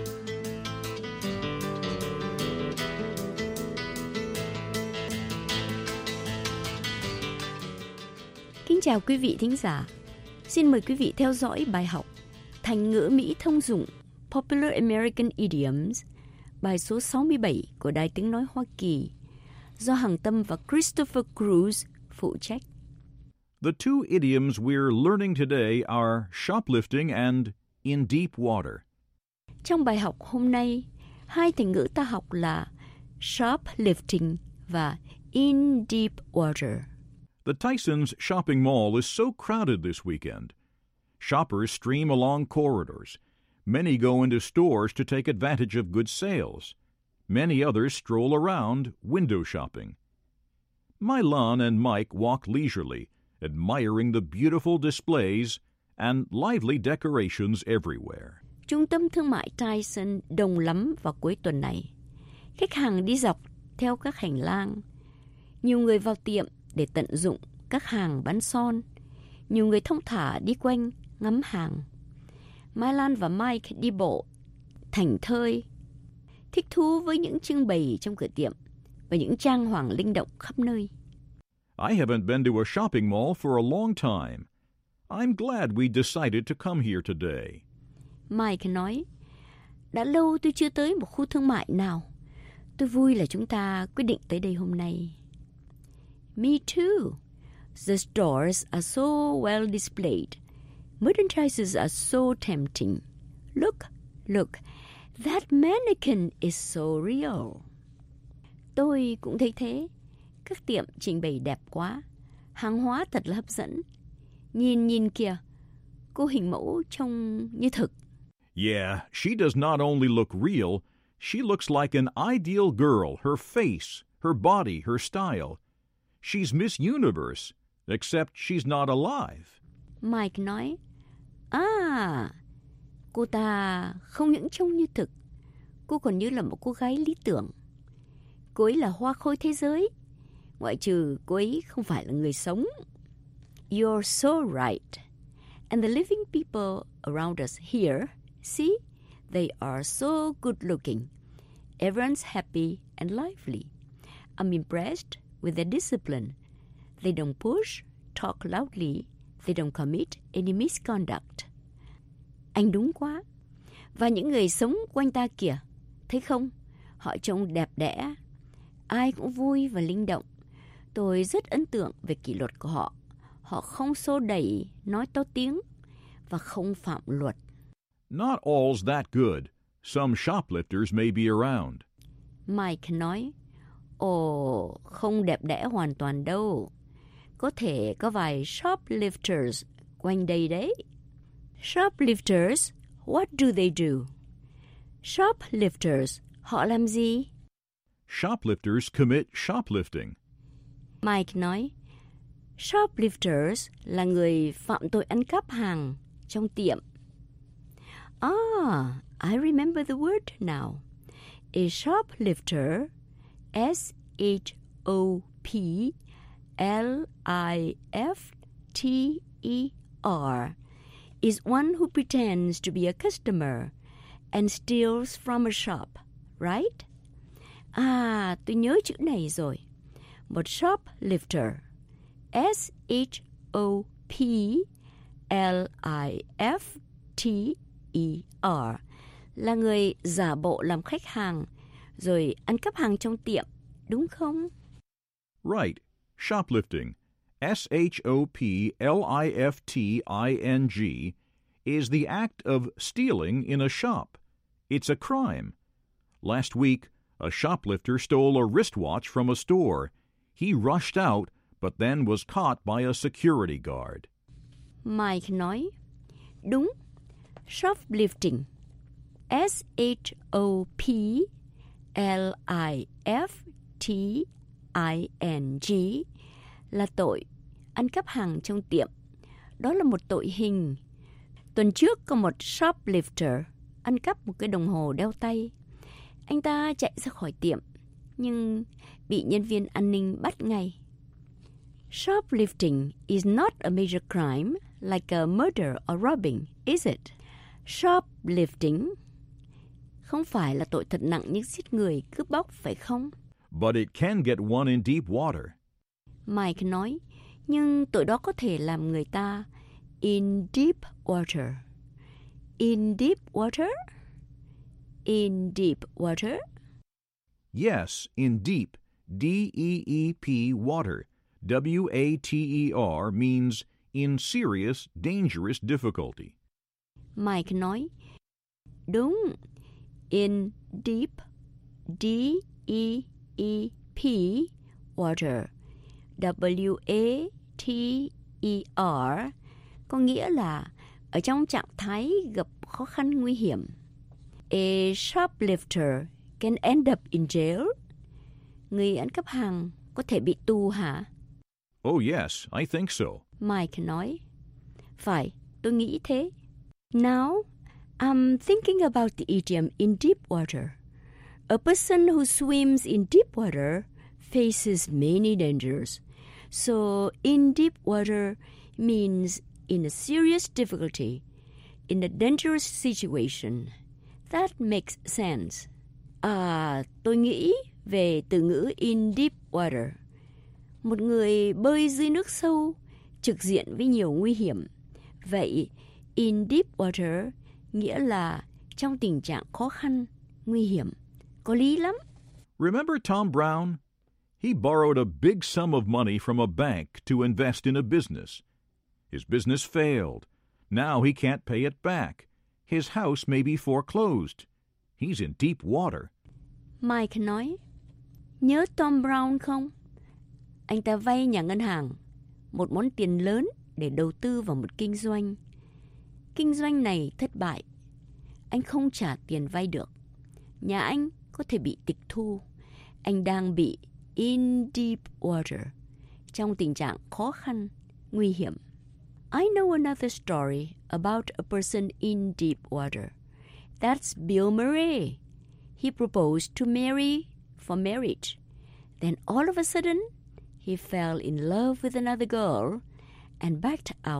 Kính chào quý vị thính giả. Xin mời quý vị theo dõi bài học thành ngữ Mỹ thông dụng Popular American Idioms, bài số sáu mươi bảy của Đài Tiếng Nói Hoa Kỳ, do Hằng Tâm và Christopher Cruz phụ trách. The two idioms we're learning today are shoplifting and in deep water. Trong bài học hôm nay, hai thành ngữ ta học là shoplifting và in deep water. The Tyson's shopping mall is so crowded this weekend. Shoppers stream along corridors. Many go into stores to take advantage of good sales. Many others stroll around window shopping. Mylon and Mike walk leisurely, admiring the beautiful displays and lively decorations everywhere. Trung tâm thương mại Tyson đông lắm vào cuối tuần này. Khách hàng đi dọc theo các hành lang. Nhiều người vào tiệm để tận dụng các hàng bán son. Nhiều người thong thả đi quanh ngắm hàng. Mai Lan và Mike đi bộ, thảnh thơi, thích thú với những trưng bày trong cửa tiệm và những trang hoàng linh động khắp nơi. I haven't been to a shopping mall for a long time. I'm glad we decided to come here today. Mike nói, đã lâu tôi chưa tới một khu thương mại nào. Tôi vui là chúng ta quyết định tới đây hôm nay. Me too. The stores are so well displayed. Merchandises are so tempting. Look, look, that mannequin is so real. Tôi cũng thấy thế. Các tiệm trình bày đẹp quá. Hàng hóa thật là hấp dẫn. Nhìn nhìn kìa, cô hình mẫu trông như thực. Yeah, she does not only look real, she looks like an ideal girl. Her face, her body, her style. She's Miss Universe, except she's not alive. Mike nói, à, cô ta không những trông như thực, cô còn như là một cô gái lý tưởng. Cô ấy là hoa khôi thế giới, ngoại trừ cô ấy không phải là người sống. You're so right. And the living people around us here, see, they are so good looking. Everyone's happy and lively. I'm impressed with their discipline. They don't push, talk loudly. They don't commit any misconduct. Anh đúng quá. Và những người sống quanh ta kìa, thấy không? Họ trông đẹp đẽ. Ai cũng vui và linh động. Tôi rất ấn tượng về kỷ luật của họ. Họ không xô đẩy, nói to tiếng và không phạm luật. Not all's that good. Some shoplifters may be around. Mike nói, ồ, không đẹp đẽ hoàn toàn đâu. Có thể có vài shoplifters quanh đây đấy. Shoplifters, what do they do? Shoplifters, họ làm gì? Shoplifters commit shoplifting. Mike nói, shoplifters là người phạm tội ăn cắp hàng trong tiệm. Ah, I remember the word now. A shoplifter, S H O P L I F T E R, is one who pretends to be a customer and steals from a shop, right? À, tôi nhớ chữ này rồi. Một shoplifter, S H O P L I F T E R, là người giả bộ làm khách hàng rồi ăn cắp hàng trong tiệm, đúng không? Right. Shoplifting, S H O P L I F T I N G, is the act of stealing in a shop. It's a crime. Last week, a shoplifter stole a wristwatch from a store. He rushed out, but then was caught by a security guard. Mike nói, đúng, shoplifting, S H O P L I F T I N G, là tội ăn cắp hàng trong tiệm. Đó là một tội hình. Tuần trước có một shoplifter ăn cắp một cái đồng hồ đeo tay. Anh ta chạy ra khỏi tiệm, nhưng bị nhân viên an ninh bắt ngay. Shoplifting is not a major crime like a murder or robbing, is it? Shoplifting không phải là tội thật nặng như giết người, cướp bóc, phải không? But it can get one in deep water. Mike nói, nhưng tội đó có thể làm người ta in deep water. In deep water? In deep water? Yes, in deep, D E E P water. W A T E R means in serious, dangerous difficulty. Mike nói, đúng, in deep, D E E P water, W A T E R, có nghĩa là ở trong trạng thái gặp khó khăn nguy hiểm. A shoplifter can end up in jail. Người ăn cắp hàng có thể bị tù hả? Oh yes, I think so. Mike nói, phải, tôi nghĩ thế. Now, I'm thinking about the idiom in deep water. A person who swims in deep water faces many dangers. So, in deep water means in a serious difficulty, in a dangerous situation. That makes sense. À, tôi nghĩ về từ ngữ in deep water. Một người bơi dưới nước sâu, trực diện với nhiều nguy hiểm. Vậy, in deep water nghĩa là trong tình trạng khó khăn, nguy hiểm. Có lý lắm. Remember Tom Brown? He borrowed a big sum of money from a bank to invest in a business. His business failed. Now he can't pay it back. His house may be foreclosed. He's in deep water. Mike nói, nhớ Tom Brown không? Anh ta vay nhà ngân hàng một món tiền lớn để đầu tư vào một kinh doanh. Kinh doanh này thất bại. Anh không trả tiền vay được. Nhà anh có thể bị tịch thu. Anh đang bị in deep water, trong tình trạng khó khăn, nguy hiểm. I know another story about a person in deep water. That's Bill Murray. He proposed to Mary for marriage. Then all of a sudden, he fell in love with another girl and backed out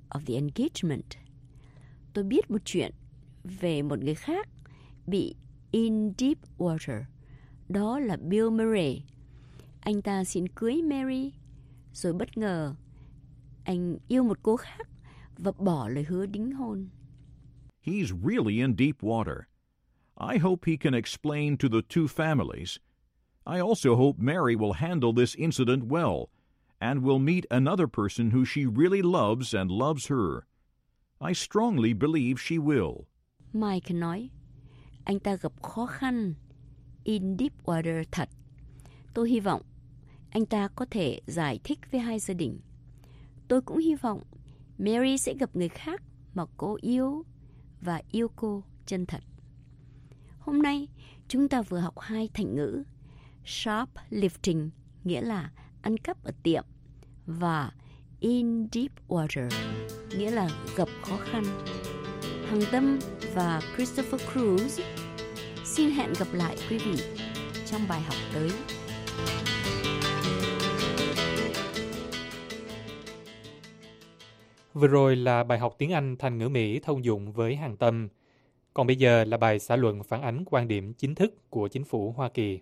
of the engagement. Tôi biết một chuyện về một người khác bị in deep water. Đó là Bill Murray. Anh ta xin cưới Mary, rồi bất ngờ anh yêu một cô khác và bỏ lời hứa đính hôn. He's really in deep water. I hope he can explain to the two families. I also hope Mary will handle this incident well and will meet another person who she really loves and loves her. I strongly believe she will. Mike nói, anh ta gặp khó khăn in deep water thật. Tôi hy vọng anh ta có thể giải thích với hai gia đình. Tôi cũng hy vọng Mary sẽ gặp người khác mà cô yêu và yêu cô chân thật. Hôm nay chúng ta vừa học hai thành ngữ shoplifting, nghĩa là ăn cắp ở tiệm, và in deep water, nghĩa là gặp khó khăn. Hằng Tâm và Christopher Cruz xin hẹn gặp lại quý vị trong bài học tới. Vừa rồi là bài học tiếng Anh thành ngữ Mỹ thông dụng với Hằng Tâm. Còn bây giờ là bài xã luận phản ánh quan điểm chính thức của chính phủ Hoa Kỳ.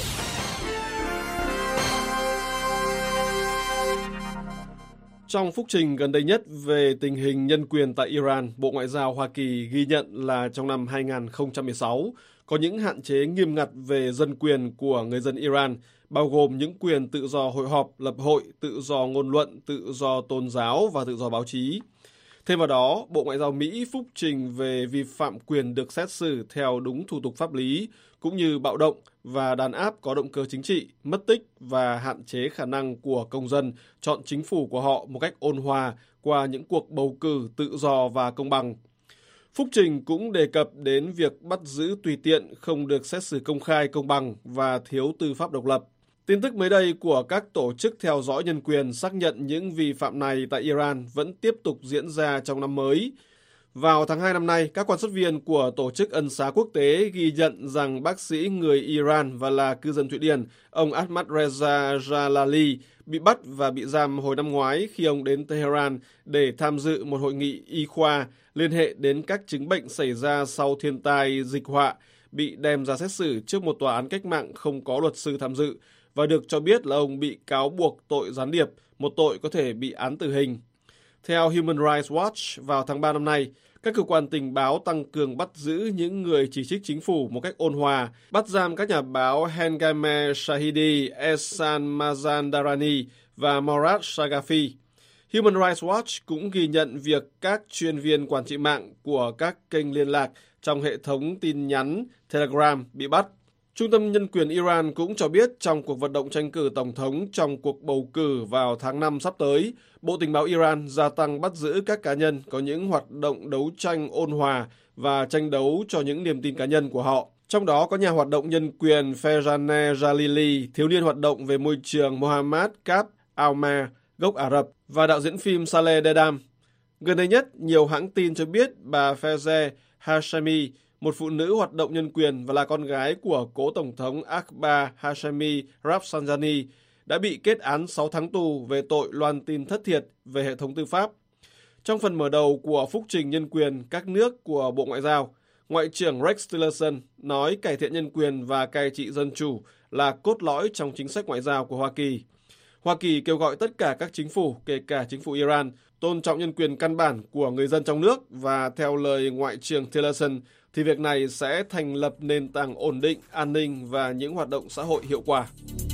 Trong phúc trình gần đây nhất về tình hình nhân quyền tại Iran, Bộ Ngoại giao Hoa Kỳ ghi nhận là trong năm hai không một sáu có những hạn chế nghiêm ngặt về dân quyền của người dân Iran, bao gồm những quyền tự do hội họp, lập hội, tự do ngôn luận, tự do tôn giáo và tự do báo chí. Thêm vào đó, Bộ Ngoại giao Mỹ phúc trình về vi phạm quyền được xét xử theo đúng thủ tục pháp lý, cũng như bạo động và đàn áp có động cơ chính trị, mất tích và hạn chế khả năng của công dân chọn chính phủ của họ một cách ôn hòa qua những cuộc bầu cử tự do và công bằng. Phúc trình cũng đề cập đến việc bắt giữ tùy tiện, không được xét xử công khai, công bằng và thiếu tư pháp độc lập. Tin tức mới đây của các tổ chức theo dõi nhân quyền xác nhận những vi phạm này tại Iran vẫn tiếp tục diễn ra trong năm mới. Vào tháng hai năm nay, các quan sát viên của Tổ chức Ân xá Quốc tế ghi nhận rằng bác sĩ người Iran và là cư dân Thụy Điển, ông Ahmad Reza Jalali, bị bắt và bị giam hồi năm ngoái khi ông đến Tehran để tham dự một hội nghị y khoa liên hệ đến các chứng bệnh xảy ra sau thiên tai dịch họa, bị đem ra xét xử trước một tòa án cách mạng không có luật sư tham dự, và được cho biết là ông bị cáo buộc tội gián điệp, một tội có thể bị án tử hình. Theo Human Rights Watch, vào tháng ba năm nay, các cơ quan tình báo tăng cường bắt giữ những người chỉ trích chính phủ một cách ôn hòa, bắt giam các nhà báo Hengame Shahidi, Ehsan Mazandarani và Morad Shagafi. Human Rights Watch cũng ghi nhận việc các chuyên viên quản trị mạng của các kênh liên lạc trong hệ thống tin nhắn Telegram bị bắt. Trung tâm Nhân quyền Iran cũng cho biết trong cuộc vận động tranh cử tổng thống trong cuộc bầu cử vào tháng năm sắp tới, Bộ Tình báo Iran gia tăng bắt giữ các cá nhân có những hoạt động đấu tranh ôn hòa và tranh đấu cho những niềm tin cá nhân của họ. Trong đó có nhà hoạt động nhân quyền Ferjaneh Jalili, thiếu niên hoạt động về môi trường Mohammad Kab Alma, gốc Ả Rập, và đạo diễn phim Saleh Dedam. Gần đây nhất, nhiều hãng tin cho biết bà Fezeh Hashemi, một phụ nữ hoạt động nhân quyền và là con gái của cố Tổng thống Akbar Hashemi Rafsanjani, đã bị kết án sáu tháng tù về tội loan tin thất thiệt về hệ thống tư pháp. Trong phần mở đầu của phúc trình nhân quyền các nước của Bộ Ngoại giao, Ngoại trưởng Rex Tillerson nói cải thiện nhân quyền và cai trị dân chủ là cốt lõi trong chính sách ngoại giao của Hoa Kỳ. Hoa Kỳ kêu gọi tất cả các chính phủ, kể cả chính phủ Iran, tôn trọng nhân quyền căn bản của người dân trong nước, và theo lời Ngoại trưởng Tillerson, thì việc này sẽ thành lập nền tảng ổn định, an ninh và những hoạt động xã hội hiệu quả.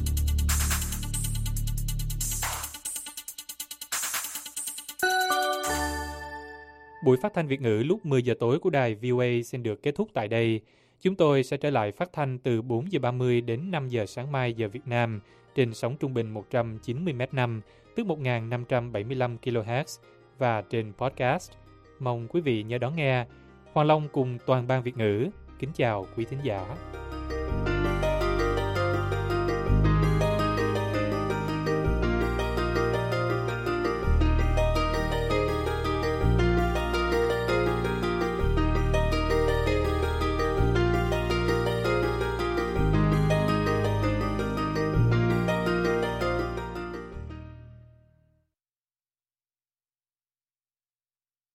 Buổi phát thanh Việt ngữ lúc mười giờ tối của đài vê o a xin được kết thúc tại đây. Chúng tôi sẽ trở lại phát thanh từ bốn giờ ba mươi đến năm giờ sáng mai giờ Việt Nam trên sóng trung bình một trăm chín mươi mét năm, tức một nghìn năm trăm bảy mươi lăm ki lô héc, và trên podcast. Mong quý vị nhớ đón nghe. Hoàng Long cùng toàn ban Việt ngữ kính chào quý thính giả.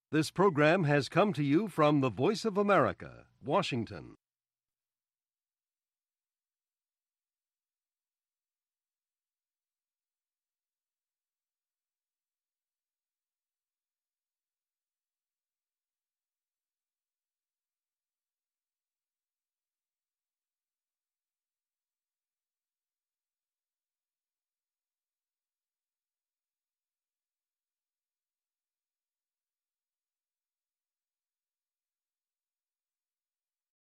This program has come to you from the Voice of America, Washington.